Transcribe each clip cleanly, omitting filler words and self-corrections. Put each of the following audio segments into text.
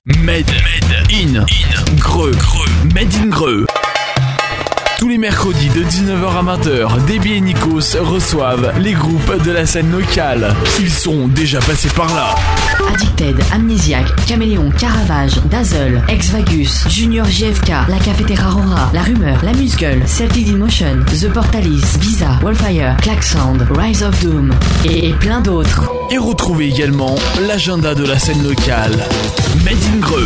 Made in Greux. Made in Greux. Tous les mercredis de 19h à 20h, Déby et Nikos reçoivent les groupes de la scène locale. Ils sont déjà passés par là. Addicted, Amnésiaque, Caméléon, Caravage, Dazzle, Ex-Vagus, Junior JFK, La Cafetera Rora, La Rumeur, La Musgueule, Celtic Motion, The Portalis, Visa, Wallfire, Clack Sound, Rise of Doom et plein d'autres. Et retrouvez également l'agenda de la scène locale. Made in Greux.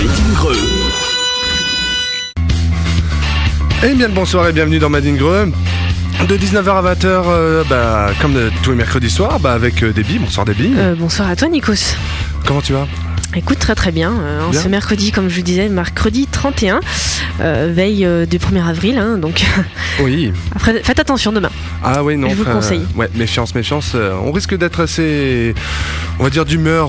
Eh bien le bonsoir et bienvenue dans Made in Greux. De 19h à 20h, comme tous les mercredis soirs, avec Déby. Bonsoir Déby. Bonsoir à toi Nikos. Comment tu vas ? Écoute, très bien. Ce mercredi, comme je vous disais, mercredi 31, veille du 1er avril, hein, donc oui. Après, faites attention demain. Ah oui, non. Je vous conseille. Ouais, méfiance. On risque d'être assez, on va dire, d'humeur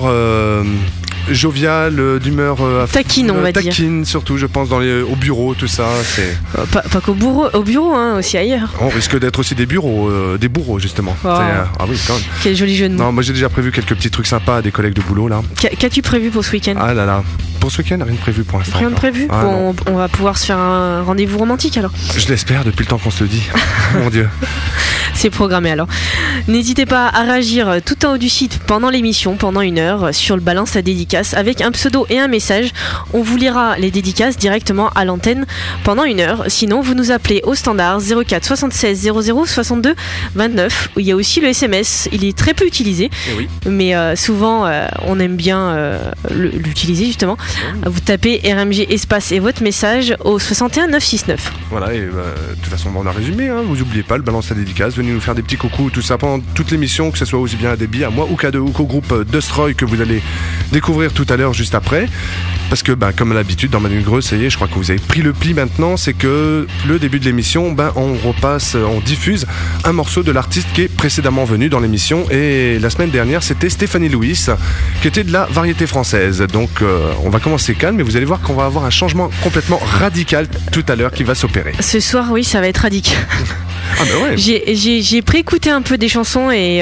joviale, d'humeur taquine, on va dire. Taquine, surtout, je pense, au bureau, tout ça. C'est... Pas qu'au bureau, hein, aussi ailleurs. On risque d'être aussi des bourreaux, justement. Oh. Ah oui, quand même. Quel joli jeu de mots. Non, moi j'ai déjà prévu quelques petits trucs sympas à des collègues de boulot, là. Qu'as-tu prévu pour ce week-end ? Ah là là. Pour ce week-end, rien de prévu pour l'instant. Rien de prévu ? Ah, bon, on va pouvoir se faire un rendez-vous romantique alors. Je l'espère depuis le temps qu'on se le dit. Mon Dieu. C'est programmé alors. N'hésitez pas à réagir tout en haut du site pendant l'émission, pendant 1 heure, sur le balance à dédicace avec un pseudo et un message. On vous lira les dédicaces directement à l'antenne pendant 1 heure. Sinon, vous nous appelez au standard 04 76 00 62 29. Où il y a aussi le SMS. Il est très peu utilisé, oui. Mais souvent on aime bien l'utiliser justement. Vous tapez RMG espace et votre message au 61 969. Voilà, et de toute façon, on a résumé. Hein. Vous n'oubliez pas le balance à dédicace. Venez nous faire des petits coucous, tout ça pendant toute l'émission, que ce soit aussi bien à Déby, à moi ou qu'au groupe Destroy que vous allez découvrir tout à l'heure juste après. Parce que comme à l'habitude dans Made in Greux, ça y est, je crois que vous avez pris le pli maintenant, c'est que le début de l'émission, on diffuse un morceau de l'artiste qui est précédemment venu dans l'émission, et la semaine dernière c'était Stéphanie Louis qui était de la variété française. Donc on va commencer calme, mais vous allez voir qu'on va avoir un changement complètement radical tout à l'heure qui va s'opérer. Ce soir, oui, ça va être radical. Ah bah ouais. J'ai préécouté un peu des chansons et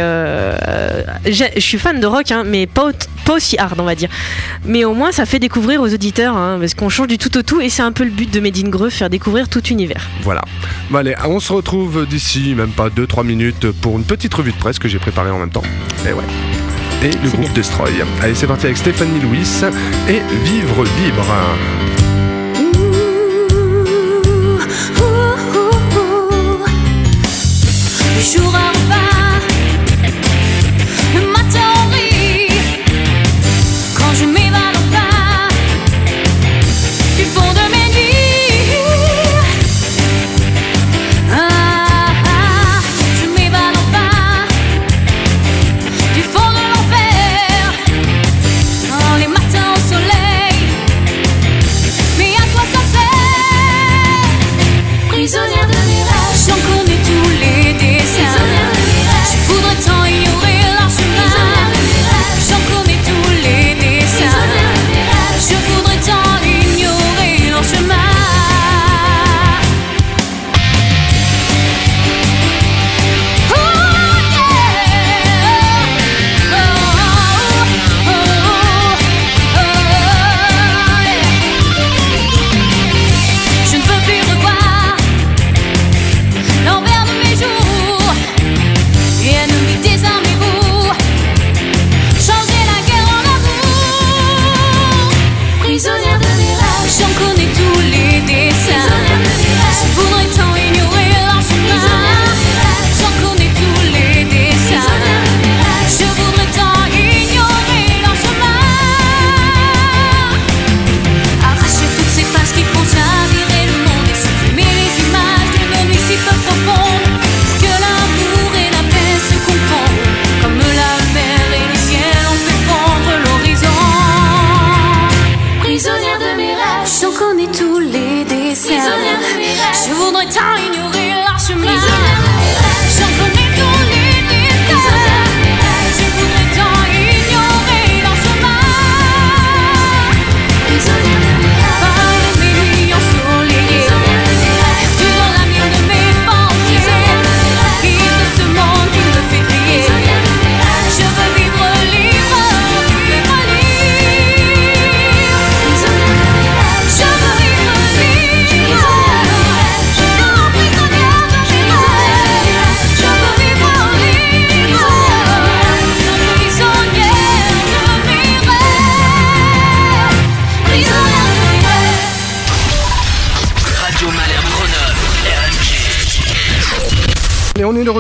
je suis fan de rock, hein, mais pas aussi hard, on va dire. Mais au moins ça fait découvrir aux auditeurs, hein, parce qu'on change du tout au tout, et c'est un peu le but de Made in Greux, faire découvrir tout univers. Voilà. Bon allez, on se retrouve d'ici même pas 2-3 minutes pour une petite revue de presse que j'ai préparée en même temps. Et ouais. Et le groupe bien. Destroy. Allez, c'est parti avec Stéphanie Louis et Vivre libre. Le jour en bas, le matin au lit, quand je m'évade en bas du fond de mes nuits. Je m'évade en bas du fond de l'enfer, dans les matins au soleil. Mais à quoi ça sert? Prisonnière de mirage, j'en connais tous les dessins.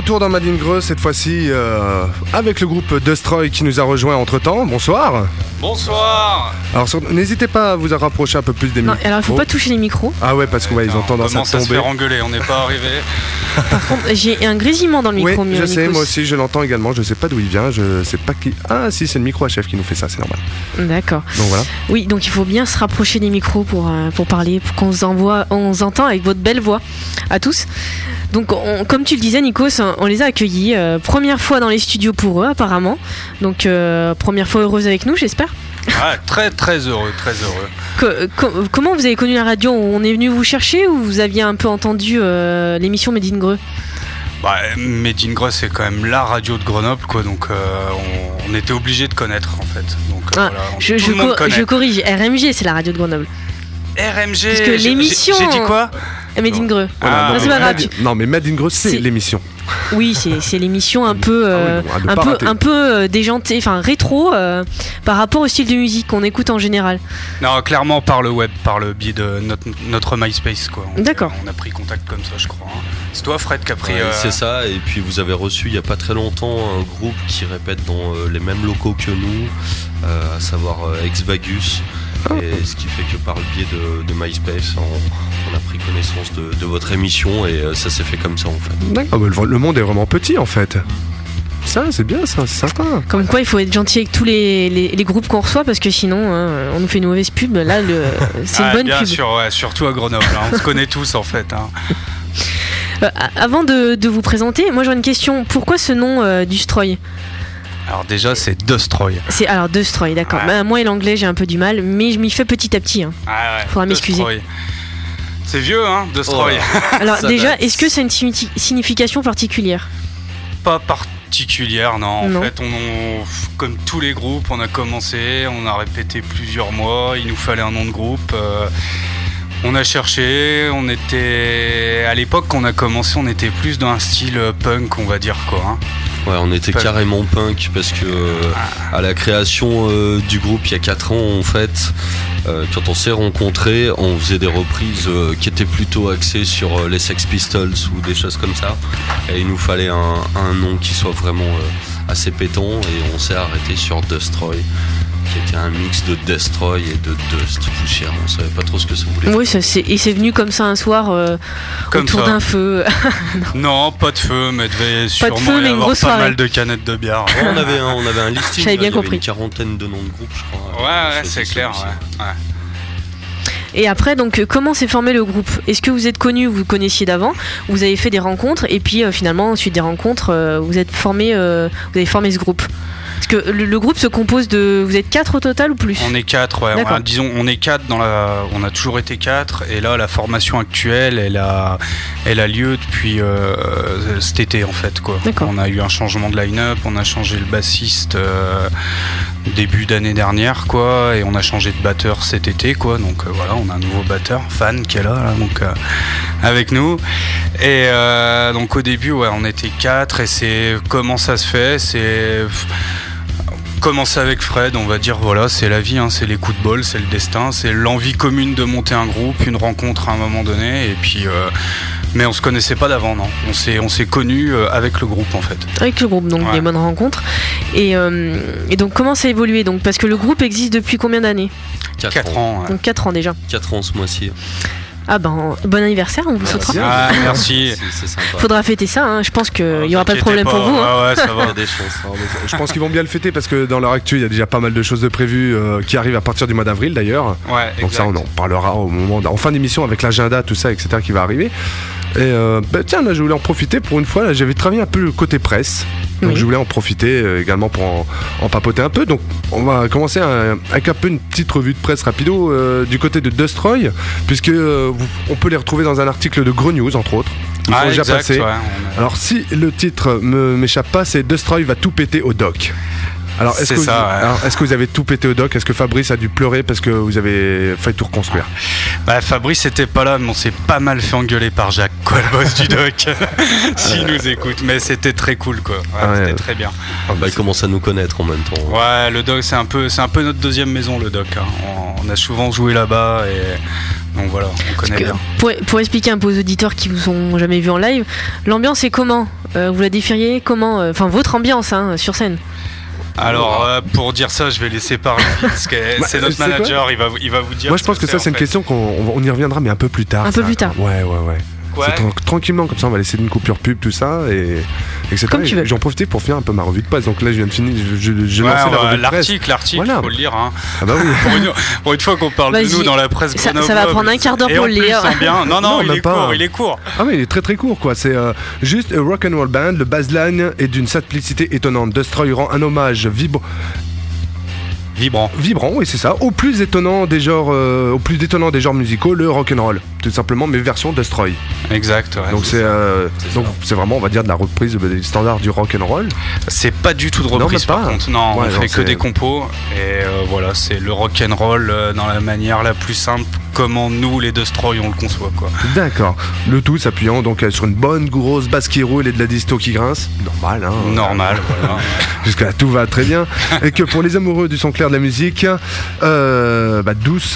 retour dans Mad in Greux, cette fois-ci avec le groupe Destroy qui nous a rejoint entre-temps. Bonsoir. Bonsoir. Alors n'hésitez pas à vous rapprocher un peu plus des Non, micros. alors il faut pas toucher les micros. Ah ouais, parce que ils ont tendance à commence à se tomber. faire engueuler, on n'est pas arrivé. Par contre, j'ai un grésillement dans le Oui, micro. je sais, Nikos. moi aussi je l'entends également, je sais pas d'où il vient, je sais pas qui... Ah si, c'est le micro HF qui nous fait ça, c'est normal. D'accord. Donc voilà. Oui, donc il faut bien se rapprocher des micros pour parler, pour qu'on vous entend avec votre belle voix à tous. Donc, comme tu le disais, Nikos, on les a accueillis. Première fois dans les studios pour eux, apparemment. Donc, première fois heureuse avec nous, j'espère. Ouais, très très heureux, très heureux. Comment vous avez connu la radio? On est venu vous chercher ou vous aviez un peu entendu l'émission Made in Greux? Bah, Made in Greux, c'est quand même la radio de Grenoble, quoi. Donc, on était obligé de connaître, en fait. Donc, voilà, tout le monde connaît. Je corrige, RMG, c'est la radio de Grenoble. RMG. Parce que l'émission. J'ai dit quoi? Made in Greux. Voilà, Ah, non, c'est pas grave. Non mais Mad in Greux, c'est C'est- l'émission. Oui, c'est l'émission un peu, de pas rater. déjantée, enfin rétro par rapport au style de musique qu'on écoute en général. Non, clairement par le web, par le biais de notre MySpace, quoi. D'accord. On a pris contact comme ça, je crois. Hein. C'est toi, Fred, qui a pris. Ouais, c'est ça, et puis vous avez reçu il n'y a pas très longtemps un groupe qui répète dans les mêmes locaux que nous, à savoir Ex-Vagus. Et ce qui fait que par le biais de MySpace, on a pris connaissance de votre émission et ça s'est fait comme ça en fait. D'accord. Le monde est vraiment petit en fait. Ça, c'est bien, ça, c'est sympa. Comme quoi, il faut être gentil avec tous les groupes qu'on reçoit parce que sinon, on nous fait une mauvaise pub. Là, c'est une bonne bien pub. sûr, ouais, surtout à Grenoble. Hein. On se connaît tous, en fait. Hein. Avant de vous présenter, moi j'aurais une question. Pourquoi ce nom du Destroy? Alors déjà, c'est Destroy. C'est alors Destroy, d'accord. Ouais. Bah, moi et l'anglais, j'ai un peu du mal, mais je m'y fais petit à petit. Hein. Ah ouais, Faudra m'excuser. Destroy. C'est vieux, hein, Destroy. Alors Ça déjà, date. est-ce que ça a une signification particulière? Pas particulière, non. Non. En fait, comme tous les groupes, on a commencé, on a répété plusieurs mois, il nous fallait un nom de groupe. On a cherché, à l'époque quand on a commencé, on était plus dans un style punk, on va dire, quoi. Hein. Ouais, on était Punk. carrément punk parce que à la création du groupe il y a 4 ans en fait, quand on s'est rencontrés, on faisait des reprises qui étaient plutôt axées sur les Sex Pistols ou des choses comme ça. Et il nous fallait un nom qui soit vraiment assez pétant et on s'est arrêté sur Destroy, qui était un mix de Destroy et de Dust, poussière. On savait pas trop ce que ça voulait dire. Oui, et c'est venu comme ça un soir Comme autour ça. d'un feu. Non, pas de feu, mais devait sûrement feu, y mais une avoir grosse pas soirée. mal de canettes de bière. Ouais, on avait un listing, J'avais bien il y avait compris. une quarantaine de noms de groupes, je crois. Ouais, Choisi c'est clair. celui-ci. Ouais. Et après, donc, comment s'est formé le groupe? Est-ce que vous êtes connus, vous connaissiez d'avant? Vous avez fait des rencontres et puis finalement, ensuite des rencontres, vous avez formé ce groupe? Parce que le groupe se compose de... Vous êtes 4 au total ou plus? On est 4, ouais. D'accord. Disons, on est 4 on a toujours été 4 et là la formation actuelle, elle a lieu depuis cet été en fait, quoi. D'accord. On a eu un changement de line-up, on a changé le bassiste début d'année dernière, quoi, et on a changé de batteur cet été, quoi. Donc voilà, on a un nouveau batteur, Fan, qui est là donc avec nous. Et donc au début, ouais, on était 4 et c'est comment ça se fait, c'est commencer avec Fred, on va dire, voilà, c'est la vie, hein, c'est les coups de bol, c'est le destin, c'est l'envie commune de monter un groupe, une rencontre à un moment donné, et puis mais on se connaissait pas d'avant, non. On s'est connus avec le groupe en fait. Avec le groupe, donc Ouais. des bonnes rencontres. Et donc comment ça a évolué donc, parce que le groupe existe depuis combien d'années? 4 ans. Ouais. Donc 4 ans déjà. 4 ans ce mois-ci. Ah ben, bon anniversaire, on vous souhaitera. Ah, merci. C'est sympa. Faudra fêter ça, hein. Je pense qu'il n'y aura pas de problème pour vous. Hein. Ah ouais, ça Il y va. a des chances. Alors, mais je pense qu'ils vont bien le fêter parce que dans leur actu, il y a déjà pas mal de choses de prévues qui arrivent à partir du mois d'avril d'ailleurs. Ouais, Donc ça, on en parlera en fin d'émission avec l'agenda, tout ça, etc. qui va arriver. Et tiens, là, je voulais en profiter pour une fois. Là, j'avais travaillé un peu le côté presse. Donc Oui. je voulais en profiter également pour en papoter un peu. Donc on va commencer avec un peu une petite revue de presse rapido du côté de Destroy, puisque on peut les retrouver dans un article de Gros News, entre autres. Ils sont déjà exact, passés. ouais, Alors si le titre m'échappe pas, c'est Destroy va tout péter au doc. Alors, est-ce C'est que, ça, ouais. alors, est-ce que vous avez tout pété au doc? Est-ce que Fabrice a dû pleurer parce que vous avez failli tout reconstruire? Bah, Fabrice était pas là, mais on s'est pas mal fait engueuler par Jacques, quoi, le boss du doc. S'il nous écoute, mais c'était très cool, quoi. Ouais, c'était très bien. Bah, il commence à nous connaître en même temps. Ouais, le doc, c'est un peu notre deuxième maison, le doc. Hein. On a souvent joué là-bas et donc voilà, on connaît bien. Pour expliquer un peu aux auditeurs qui vous ont jamais vu en live, l'ambiance est comment? Vous la défiriez comment? Enfin, votre ambiance sur scène. Alors, pour dire ça, je vais laisser parler parce que c'est notre manager, il va vous dire. Moi, je pense que ça, c'est une question qu'on y reviendra, mais un peu plus tard. Un peu plus tard. Ouais. Ouais. C'est tranquillement, comme ça, on va laisser une coupure pub, tout ça, et etc. Comme tu veux. J'en profite pour finir un peu ma revue de presse. Donc là, je viens de finir, je lançais la revue de presse. L'article, Voilà. faut le lire. Hein. Ah bah oui. Pour une fois qu'on parle de Vas-y. nous dans la presse Ça grenobloise. va prendre un quart d'heure Et pour en le plus, lire. c'est bien. Non, même pas. il est court. Ah oui, il est très très court, quoi. C'est juste a rock and roll band. Le baseline est d'une simplicité étonnante. Destroy rend un hommage vibrant, oui, c'est ça, au plus détonnant des genres musicaux, le rock and roll, tout simplement, mais version Destroy. Exact. Ouais, Donc c'est vraiment, on va dire, de la reprise des standards du rock and roll. c'est pas du tout de Non, reprise même par pas. contre. Non, Ouais, on non, fait que c'est- des compos et voilà, c'est le rock and roll dans la manière la plus simple, comment nous les Destroy on le conçoit, quoi. D'accord. Le tout s'appuyant donc sur une bonne grosse basse qui roule et de la disto qui grince. Normal, hein. Normal, voilà. Jusqu'à là, tout va très bien. Et que pour les amoureux du son clair de la musique, douce,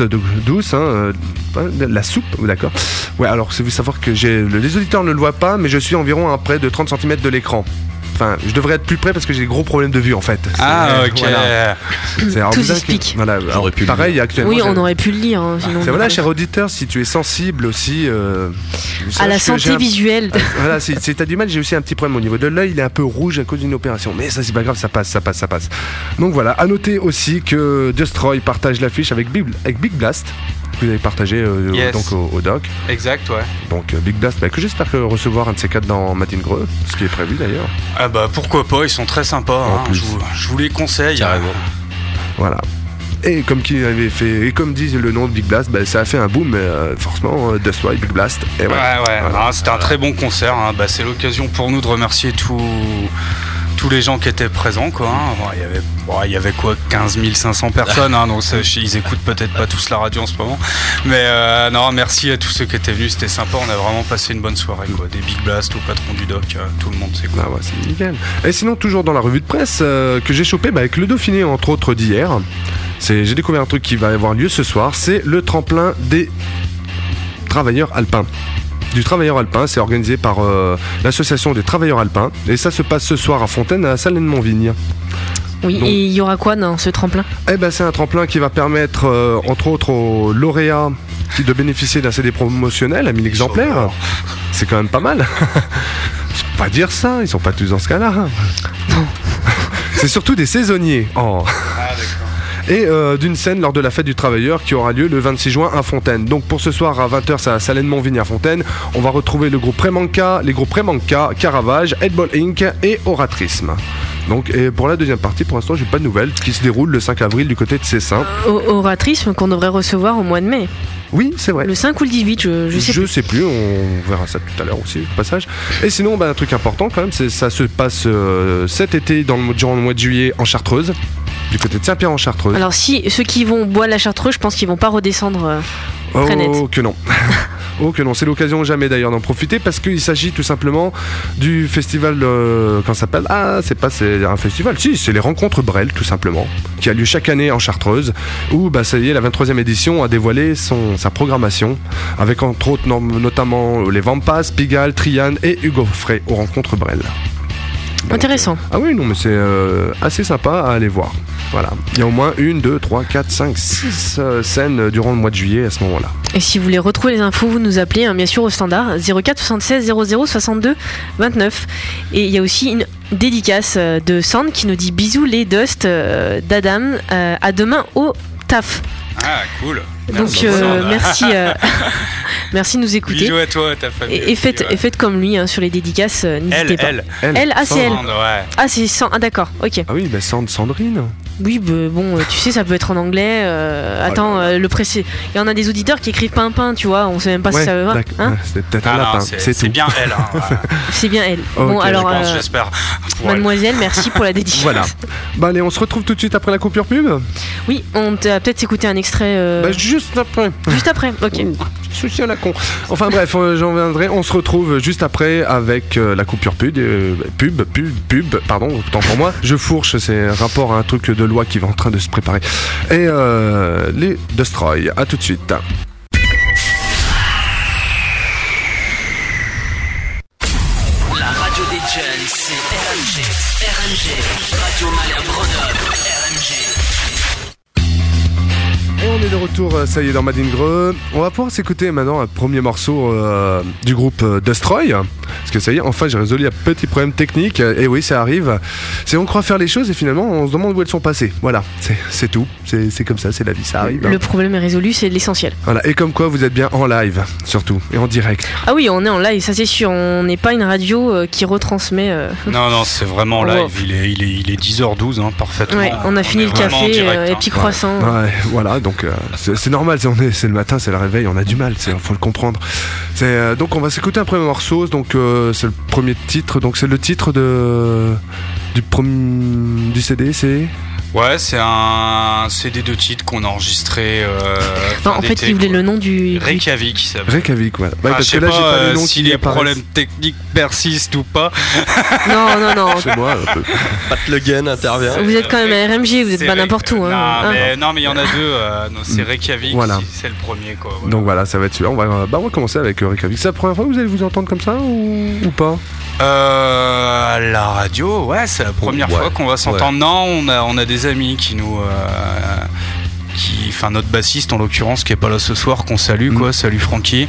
la soupe, d'accord. Ouais, alors c'est vous savoir que les auditeurs ne le voient pas, mais je suis environ à près de 30 cm de l'écran. Enfin, je devrais être plus près parce que j'ai des gros problèmes de vue en fait. Ah, ok. Voilà. Alors, Tout vous inquiétez- s'explique. Voilà, alors, J'aurais pu le pareil, actuellement. Oui, on j'ai- aurait pu le lire. Sinon. C'est voilà, cher auditeur, si tu es sensible aussi À la sache que j'ai santé un- visuelle. Voilà, si t'as du mal, j'ai aussi un petit problème au niveau de l'œil, il est un peu rouge à cause d'une opération. Mais ça, c'est pas grave, ça passe. Donc voilà, à noter aussi que Destroy partage l'affiche avec Big Blast, que vous avez partagé Yes. donc au doc. Exact, ouais. Donc Big Blast, que j'espère recevoir un de ces quatre dans Matin Greux, ce qui est prévu d'ailleurs. Ah bah pourquoi pas, ils sont très sympas. En Hein. plus. Je vous les conseille. Carrément. Voilà. Et comme dit le nom de Big Blast, ça a fait un boom, forcément, Destroy, Big Blast. Et voilà. Ouais. Voilà. Ah, c'était un très bon concert. Hein. Bah, c'est l'occasion pour nous de remercier tous les gens qui étaient présents, quoi. Hein. Bon, il y avait quoi, 15 500 personnes, hein, donc ils écoutent peut-être pas tous la radio en ce moment. Mais non, merci à tous ceux qui étaient venus, c'était sympa. On a vraiment passé une bonne soirée, quoi. Des Big Blast au patron du doc, tout le monde, c'est cool. Ah ouais, c'est nickel. Et sinon, toujours dans la revue de presse que j'ai chopé avec le Dauphiné, entre autres, d'hier. J'ai découvert un truc qui va avoir lieu ce soir, c'est le tremplin des travailleurs alpins. Du travailleur alpin, c'est organisé par l'association des travailleurs alpins. Et ça se passe ce soir à Fontaine, à Salène-Monvigne. Oui, Donc- et il y aura quoi dans ce tremplin? C'est un tremplin qui va permettre, entre autres, aux lauréats de bénéficier d'un CD promotionnel à 1000 exemplaires. C'est quand même pas mal. Faut pas dire ça, ils sont pas tous dans ce cas-là. C'est surtout des saisonniers. Oh. Et d'une scène lors de la fête du travailleur qui aura lieu le 26 juin à Fontaine. Donc pour ce soir à 20h, c'est à Salène-Monvigne à Fontaine. On va retrouver le groupe Prémanca, les groupes Prémanca, Caravage, Headball Inc. et Oratrisme. Donc, et pour la deuxième partie, pour l'instant, j'ai pas de nouvelles, qui se déroule le 5 avril du côté de Cessin. Oratrisme qu'on devrait recevoir au mois de mai. Oui, c'est vrai. Le 5 ou le 18, je sais plus. sais plus, on verra ça tout à l'heure aussi, au passage. Et sinon, un truc important quand même, ça se passe cet été, durant le mois de juillet, en Chartreuse, du côté de Saint-Pierre en Chartreuse. Alors si ceux qui vont boire la Chartreuse, je pense qu'ils vont pas redescendre très net. Oh que non. Oh que non, c'est l'occasion jamais d'ailleurs d'en profiter parce qu'il s'agit tout simplement du festival, comment ça s'appelle? C'est un festival, si, c'est les Rencontres Brel tout simplement, qui a lieu chaque année en Chartreuse, où ça y est, la 23e édition a dévoilé sa programmation, avec entre autres notamment les Vampas, Pigalle, Triane et Hugo Frey aux Rencontres Brel. Intéressant. Ah oui, non, mais c'est assez sympa à aller voir. Voilà. Il y a au moins 1, 2, 3, 4, 5, 6 scènes durant le mois de juillet à ce moment-là. Et si vous voulez retrouver les infos, vous nous appelez bien sûr au standard 04 76 00 62 29. Et il y a aussi une dédicace de Sand qui nous dit bisous les Dust d'Adam, à demain au taf. Ah, cool. Donc merci, merci de nous écouter. Bisous à toi, à ta famille. Et faites comme lui sur les dédicaces, n'hésitez pas. Elle, ah c'est elle. Ouais. Ah c'est Sand, ah d'accord, ok. Ah oui, Sandrine. Oui, bon, tu sais, ça peut être en anglais. Le précédent. Il y en a des auditeurs qui écrivent pain, tu vois, on sait même pas si ça va. Hein, c'est peut-être un lapin, c'est tout. C'est bien elle. Hein. C'est bien elle. Okay, bon, alors, j'espère. Mademoiselle, merci pour la dédicace. Voilà. Bah, allez, on se retrouve tout de suite après la coupure pub. Oui, on va peut-être s'écouter un extrait. Juste après. Juste après, ok. Souci à la con. Enfin bref, j'en viendrai. On se retrouve juste après avec la coupure pub. Pardon, autant pour moi. Je fourche, c'est rapport à un truc de loi qui va en train de se préparer. Et les Destroy. À tout de suite. La radio des jeunes, c'est RMG, Radio Malherbe Grenoble, RMG. Et on est de retour, ça y est, dans Madine Greux. On va pouvoir s'écouter maintenant un premier morceau du groupe Destroy. Parce que ça y est, enfin j'ai résolu un petit problème technique. Et oui, ça arrive. C'est on croit faire les choses et finalement on se demande où elles sont passées. Voilà, c'est tout. C'est comme ça, c'est la vie, ça arrive. Le problème est résolu, c'est l'essentiel. Voilà, et comme quoi vous êtes bien en live, surtout, et en direct. Ah oui, on est en live, ça c'est sûr. On n'est pas une radio qui retransmet. Non, c'est vraiment en live. Il est 10h12, hein, parfaitement. Ouais, on a fini le café, les petits croissants. Ouais, voilà, donc c'est normal, c'est le matin, c'est le réveil, on a du mal, faut le comprendre. Donc on va s'écouter un premier morceau, donc c'est le premier titre, donc c'est le titre du CD, c'est... Ouais, c'est un CD de titres qu'on a enregistré. En fait, il voulait le nom du. Reykjavik, ça s'appelle. Reykjavik, voilà. Bah, parce que là, j'ai pas le nom si les problèmes techniques persistent ou pas. Non. Chez moi, un peu. Pat Le Guen intervient. Vous êtes quand même à RMG, vous êtes pas n'importe où. Non, mais il y en a deux. C'est Reykjavik, voilà. C'est le premier, quoi. Voilà. Donc voilà, ça va être celui-là. On va commencer avec Reykjavik. C'est la première fois que vous allez vous entendre comme ça ou pas? La radio, ouais, c'est la première fois qu'on va s'entendre. Ouais. Non, on a des amis qui nous, enfin notre bassiste en l'occurrence qui est pas là ce soir, qu'on salue quoi, salut Francky,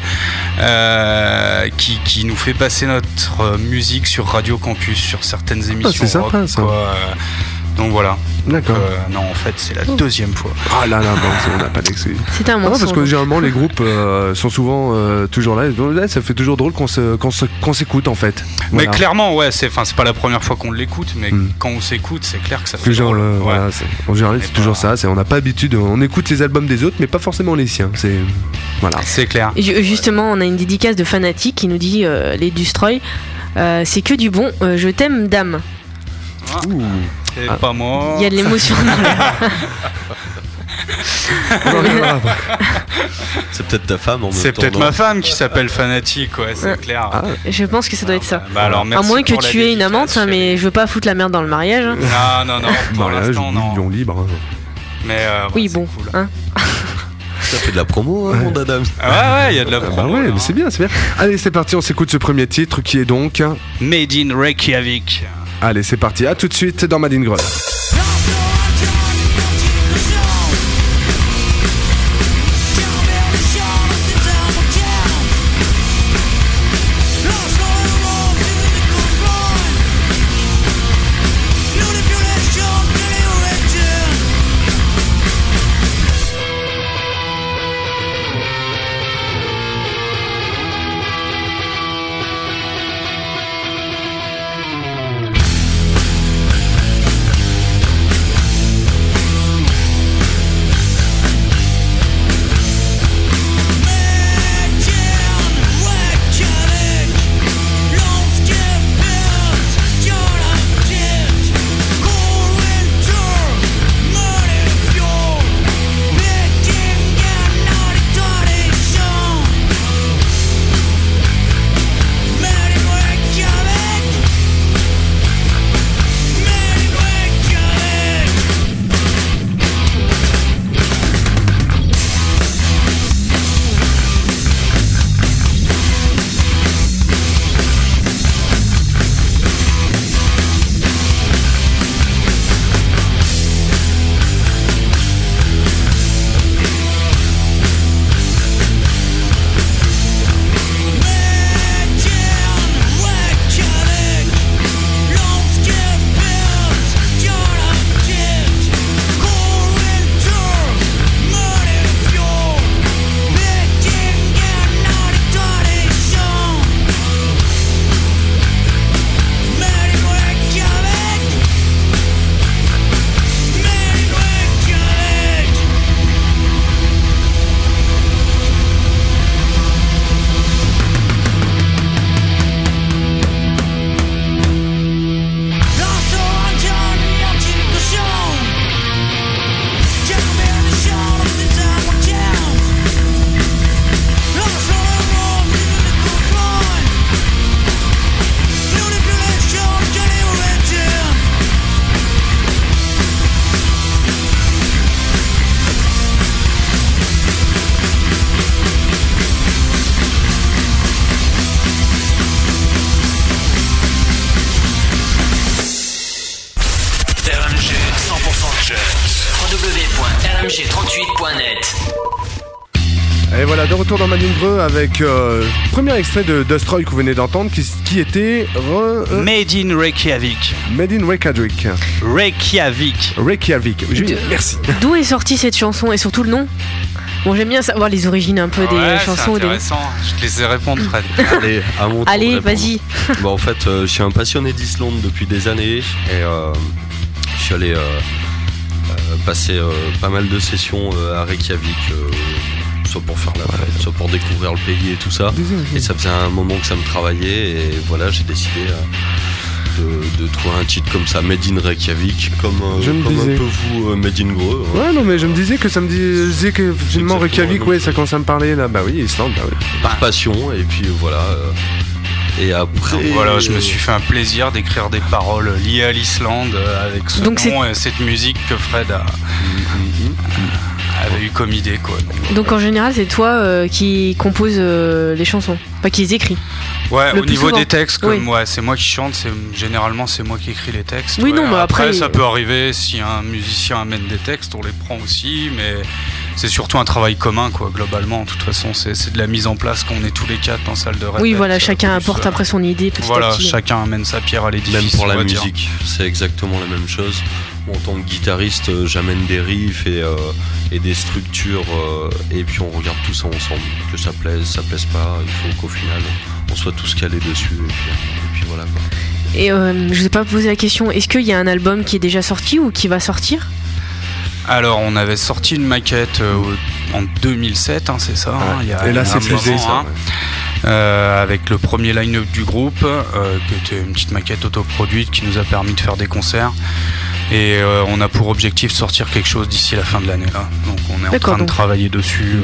qui nous fait passer notre musique sur Radio Campus sur certaines émissions. C'est sympa rock, ça. Quoi, donc voilà. D'accord. Non, en fait, c'est la deuxième fois. Ah là, bon, on n'a pas d'excuse. C'est un mensonge. Parce que généralement, les groupes sont souvent toujours là. Donc, là. Ça fait toujours drôle qu'on s'écoute en fait. Voilà. Mais clairement, ouais, c'est pas la première fois qu'on l'écoute, mais quand on s'écoute, c'est clair que ça fait drôle. Voilà, en général, c'est toujours ça. On n'a pas l'habitude. On écoute les albums des autres, mais pas forcément les siens. Voilà. C'est clair. Justement, on a une dédicace de Fanatic qui nous dit les Destroy, c'est que du bon. Je t'aime, dame. C'est pas moi. Il y a de l'émotion dans l'air. C'est peut-être ta femme en même temps. C'est peut-être ma femme qui s'appelle Fanatique, ouais, c'est clair. Je pense que ça doit être ça. Alors, à moins que tu aies une amante, mais je veux pas foutre la merde dans le mariage. Non. Pour l'instant, non. Lion libre. Mais oui, bon. Cool. Hein. Ça fait de la promo, mon dada. Ouais, il y a de la promo. Ouais, mais c'est bien. Allez, c'est parti, on s'écoute ce premier titre qui est donc Made in Reykjavik. Allez, c'est parti, à tout de suite dans Madine Greux. Et voilà, de retour dans Madine Greux avec premier extrait de Destroy que vous venez d'entendre qui était Made in Reykjavik. Made in Reykjavik. Reykjavik. Merci. D'où est sortie cette chanson et surtout le nom? Bon, j'aime bien savoir les origines un peu des chansons. C'est intéressant. Je te laisserai répondre, Fred. Allez, à mon tour Allez, de répondre. vas-y. Bon, en fait, je suis un passionné d'Islande depuis des années et je suis allé passer pas mal de sessions à Reykjavik, soit pour faire la fête, soit pour découvrir le pays et tout ça. Et ça faisait un moment que ça me travaillait et voilà, j'ai décidé de trouver un titre comme ça, Made in Reykjavik, comme un peu vous, Made in Greux. Ouais, non, mais je me disais que ça me disait que finalement Reykjavik, ouais, ça commence à me parler là. Bah oui, Islande, bah oui. Par passion, et puis voilà. Et après. Donc voilà, je me suis fait un plaisir d'écrire des paroles liées à l'Islande avec ce nom et cette musique que Fred avait eu comme idée, quoi. Donc en général, c'est toi qui compose les chansons, pas qui les écrit. Ouais, Le au plus niveau souvent. des textes, Oui. comme c'est moi qui chante, généralement c'est moi qui écris les textes. Oui, ouais. non, mais après, ça peut arriver si un musicien amène des textes, on les prend aussi, mais c'est surtout un travail commun, quoi. Globalement, de toute façon, c'est de la mise en place qu'on est tous les quatre en salle de répète. Oui, voilà, chacun plus, apporte après son idée petit voilà, à petit. chacun amène sa pierre à l'édifice. Même pour la on va dire. musique, c'est exactement la même chose. En tant que guitariste, j'amène des riffs et des structures, et puis on regarde tout ça ensemble. Que ça plaise pas, il faut qu'au final on soit tous calés dessus, et puis voilà, quoi. Et je vous ai pas posé la question, est-ce qu'il y a un album qui est déjà sorti ou qui va sortir? Alors, on avait sorti une maquette en 2007, hein, c'est ça, hein, il y a Et là, un c'est fusé, moment, ça. hein. Avec le premier line-up du groupe, qui était une petite maquette autoproduite qui nous a permis de faire des concerts. Et on a pour objectif de sortir quelque chose d'ici la fin de l'année là. Donc on est en train de travailler dessus.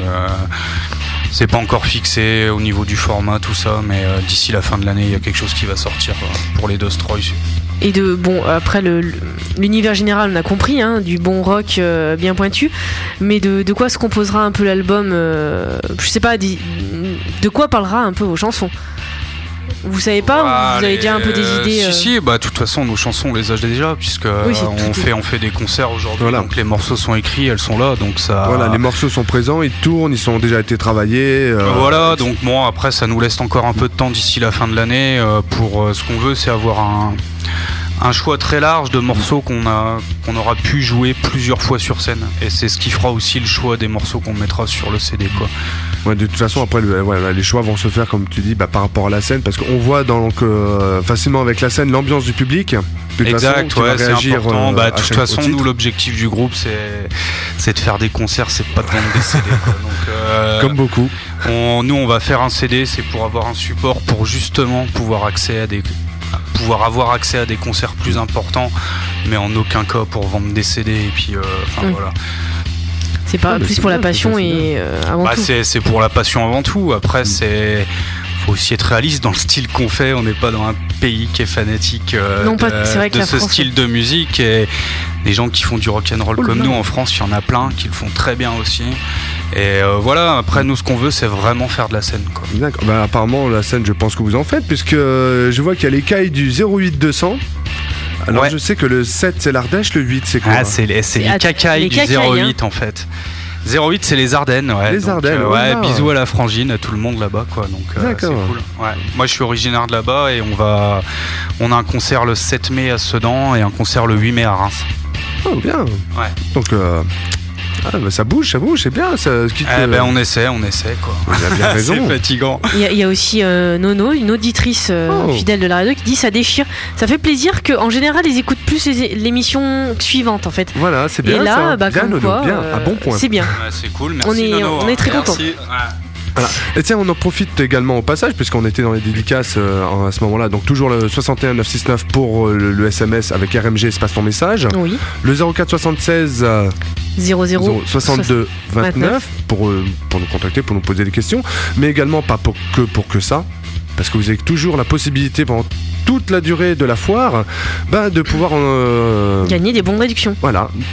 C'est pas encore fixé au niveau du format, tout ça, mais d'ici la fin de l'année, il y a quelque chose qui va sortir pour les Destroy. Et après l'univers général, on a compris, hein, du bon rock bien pointu, mais de quoi se composera un peu l'album, je sais pas, de quoi parlera un peu vos chansons? Vous savez pas, ou vous avez déjà un peu des idées? Si, bah de toute façon nos chansons on les a déjà, puisque Oui, on fait des concerts aujourd'hui, Voilà. donc les morceaux sont écrits, elles sont là, donc ça. Voilà, les morceaux sont présents, ils tournent, ils ont déjà été travaillés. Voilà, donc bon après ça nous laisse encore un peu de temps d'ici la fin de l'année pour ce qu'on veut, c'est avoir un choix très large de morceaux qu'on aura pu jouer plusieurs fois sur scène, et c'est ce qui fera aussi le choix des morceaux qu'on mettra sur le CD, quoi. Ouais, de toute façon, après, les choix vont se faire, comme tu dis, par rapport à la scène, parce qu'on voit facilement avec la scène l'ambiance du public. De toute Exact, façon, qui va c'est réagir, important. à De toute chaque façon, titre. nous, l'objectif du groupe, c'est de faire des concerts, c'est pas de vendre des CD, quoi. Donc, Comme beaucoup. nous, on va faire un CD, c'est pour avoir un support pour justement pouvoir avoir accès à des concerts plus importants, mais en aucun cas pour vendre des CD. Et puis, voilà. C'est pas plus pour la passion et avant tout. C'est pour la passion avant tout. Après, faut aussi être réaliste dans le style qu'on fait. On n'est pas dans un pays qui est fanatique c'est vrai que de la ce France, style de musique. Et des gens qui font du rock'n'roll comme nous en France, il y en a plein qui le font très bien aussi. Et voilà, après nous ce qu'on veut c'est vraiment faire de la scène, quoi. D'accord. Bah, apparemment la scène je pense que vous en faites, puisque je vois qu'il y a les cailles du 08-200. Alors Ouais. je sais que le 7 c'est l'Ardèche, le 8 c'est quoi? C'est les cacailles du cacailles, 08 en fait. 08 c'est les Ardennes, ouais. Les Ardennes, ouais, voilà. bisous à la frangine, à tout le monde là-bas, quoi. Donc c'est D'accord. cool. Ouais. Moi je suis originaire de là-bas et on a un concert le 7 mai à Sedan et un concert le 8 mai à Reims. Oh bien. Ouais. Donc ça bouge, c'est bien. On essaie quoi. Il a bien raison. C'est fatigant. Il y a aussi Nono, une auditrice fidèle de la radio, qui dit ça déchire. Ça fait plaisir qu'en général ils écoutent plus l'émission suivante en fait. Voilà, c'est bien. Et là, ça. bah, Bien, comme Nono, quoi, bien, un bon point. c'est bien. Ouais, c'est cool, merci Nono, On est très contents. Merci. Voilà. Et tiens, on en profite également au passage, puisqu'on était dans les dédicaces à ce moment-là. Donc toujours le 61 969 pour le SMS avec RMG, espace ton message. Oui. Le 04 76 00 62 29 pour nous contacter, pour nous poser des questions. Mais également pas pour que ça, parce que vous avez toujours la possibilité pendant toute la durée de la foire de pouvoir gagner des bons de réduction. Voilà.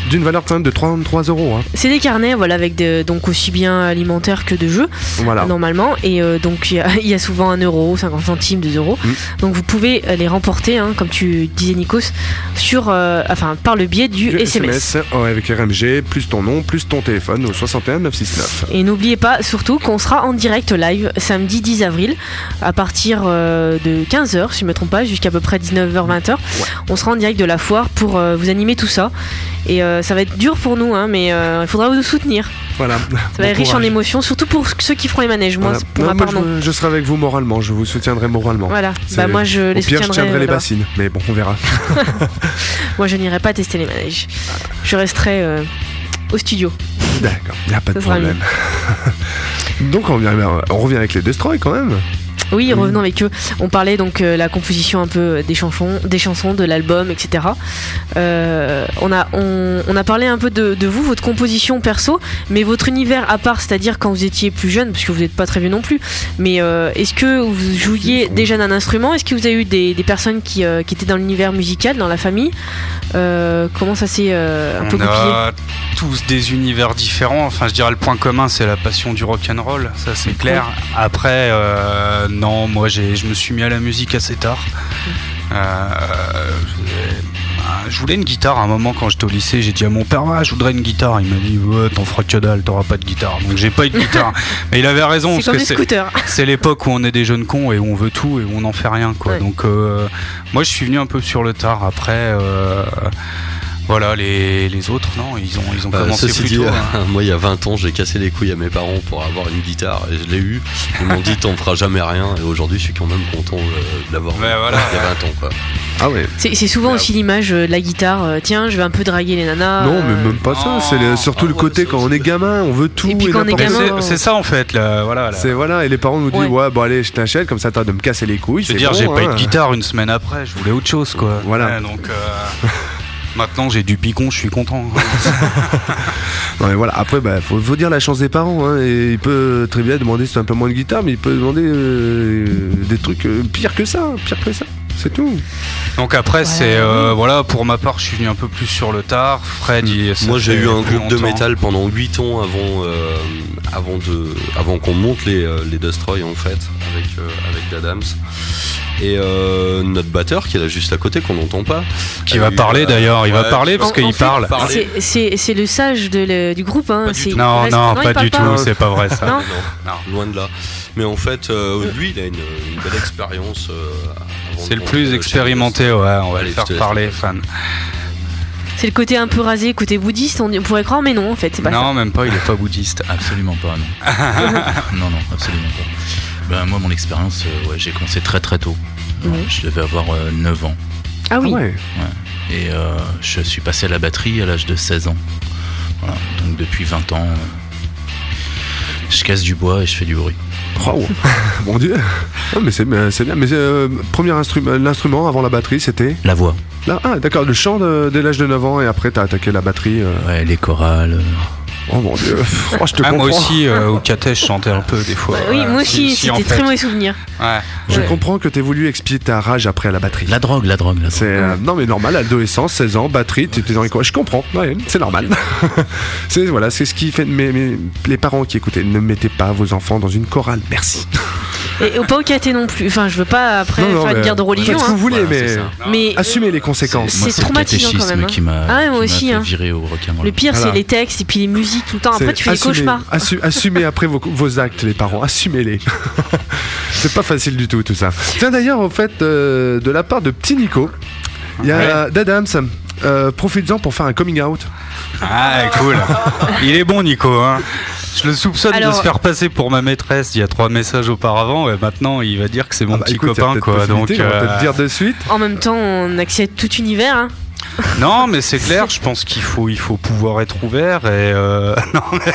d'une valeur quand même de 33 €. Hein. C'est des carnets, voilà, avec donc aussi bien alimentaires que de jeux, Voilà. normalement. Et donc il y a souvent 1 €, 50 centimes, 2 €. Donc vous pouvez les remporter, hein, comme tu disais Nikos, par le biais du SMS. Ouais, avec RMG, plus ton nom, plus ton téléphone au 61 969. Et n'oubliez pas surtout qu'on sera en direct live samedi 10 avril à partir de 15h, si je ne me trompe pas, jusqu'à peu près 19h-20h. Ouais. On sera en direct de la foire pour vous animer tout ça. Et ça va être dur pour nous, hein, mais il faudra vous soutenir. Voilà. Ça va être riche en émotions, surtout pour ceux qui feront les manèges. Moi, voilà. pour ma part, non. Je serai avec vous moralement, je vous soutiendrai moralement. Voilà, moi je les soutiendrai. Au pire, je tiendrai les bassines, mais bon, on verra. Moi, je n'irai pas tester les manèges. Je resterai au studio. D'accord, il n'y a pas de problème. Donc, on revient avec les Destroy quand même. Oui, revenons avec eux. On parlait donc la composition un peu des chansons, de l'album, etc. On a parlé un peu de vous, votre composition perso, mais votre univers à part, c'est-à-dire quand vous étiez plus jeune, parce que vous n'êtes pas très vieux non plus. Mais est-ce que vous jouiez déjà d'un instrument ? Est-ce que vous avez eu des personnes qui étaient dans l'univers musical, dans la famille ? Comment ça s'est un peu goupillé ? On a tous des univers différents. Enfin, je dirais le point commun, c'est la passion du rock'n'roll. Ça, c'est clair. Après. Non, moi je me suis mis à la musique assez tard. Je voulais une guitare à un moment quand j'étais au lycée. J'ai dit à mon père, je voudrais une guitare. Il m'a dit, t'en feras que dalle, t'auras pas de guitare. Donc j'ai pas eu de guitare. Mais il avait raison. C'est comme les scooters. C'est l'époque où on est des jeunes cons et où on veut tout et où on n'en fait rien, quoi. Ouais. Donc moi je suis venu un peu sur le tard. Après. Voilà, les autres, non, ils ont commencé plus tôt. Moi, il y a 20 ans, j'ai cassé les couilles à mes parents pour avoir une guitare et je l'ai eu. Ils m'ont dit, t'en feras jamais rien. Et aujourd'hui, je suis quand même content de l'avoir eu voilà. Il y a 20 ans, quoi. Ah ouais. C'est souvent aussi l'image de la guitare. Tiens, je vais un peu draguer les nanas. Non, mais même pas ça. C'est surtout le côté quand on est gamin, on veut tout. Et puis quand on est gamin, c'est ça en fait. Voilà. Et les parents nous disent, bon allez, je t'achète, comme ça t'as de me casser les couilles. Je veux dire, j'ai pas eu de guitare une semaine après. Je voulais autre chose, quoi. Voilà. Donc. Maintenant j'ai du picon, je suis content. Non mais voilà, après faut dire la chance des parents, hein, et il peut très bien demander si c'est un peu moins de guitare, mais il peut demander des trucs pire que ça, c'est tout. Donc après c'est pour ma part je suis venu un peu plus sur le tard. Fred, moi j'ai eu un groupe de métal pendant 8 ans avant qu'on monte les Destroy en fait avec Dadams. Et notre batteur qui est là juste à côté qu'on n'entend pas, qui va parler d'ailleurs, il va parler parce qu'il parle. C'est le sage du groupe, hein. Non, pas du tout, c'est pas vrai ça. Non, loin de là. Mais en fait, lui, il a une belle expérience. C'est le plus expérimenté, on va le faire parler, fan. C'est le côté un peu rasé, côté bouddhiste, on pourrait croire, mais non, en fait, c'est pas ça. Non, même pas, il est pas bouddhiste. Absolument pas, non. non, absolument pas. Ben, moi, mon expérience, j'ai commencé très très tôt. Je devais avoir 9 ans. Ah oui. Ouais. Et je suis passé à la batterie à l'âge de 16 ans. Voilà. Donc depuis 20 ans, je casse du bois et je fais du bruit. Oh, mon Dieu. Oh, mais c'est bien. Mais premier l'instrument avant la batterie, c'était la voix. Ah, d'accord, le chant dès l'âge de 9 ans et après t'as attaqué la batterie. Ouais, les chorales. Oh mon Dieu, je te comprends. Moi aussi, au caté, je chantais un peu des fois. Oui, moi aussi, c'était très mauvais souvenir. Ouais. Je comprends que t'aies voulu expier ta rage après à la batterie. La drogue. C'est non mais normal, adolescence, 16 ans, batterie, t'étais dans les coins. Je comprends, ouais, c'est normal. c'est ce qui fait. Mais les parents qui écoutaient, ne mettez pas vos enfants dans une chorale, merci. Et pas au caté non plus. Enfin, je veux pas après faire une guerre de religion. Faites ce que vous voulez, mais mais assumez les conséquences. C'est traumatisant quand même. Qui m'a aussi. fait virer au rock'n'roll. Le pire, c'est les textes et puis les musiques tout le temps. Après, tu fais des cauchemars. Assumez après vos actes, les parents. Assumez-les. C'est pas facile du tout ça. Tiens, d'ailleurs, au fait, de la part de Petit Nico, il y a Dadams. Profites-en pour faire un coming out. Ah, cool. Il est bon, Nico, hein. Je le soupçonne de se faire passer pour ma maîtresse il y a 3 messages auparavant, et maintenant il va dire que c'est mon petit copain, quoi. Donc, on va te le dire de suite. En même temps, on accède tout univers, hein. Non, mais c'est clair, je pense qu'il faut pouvoir être ouvert et non, mais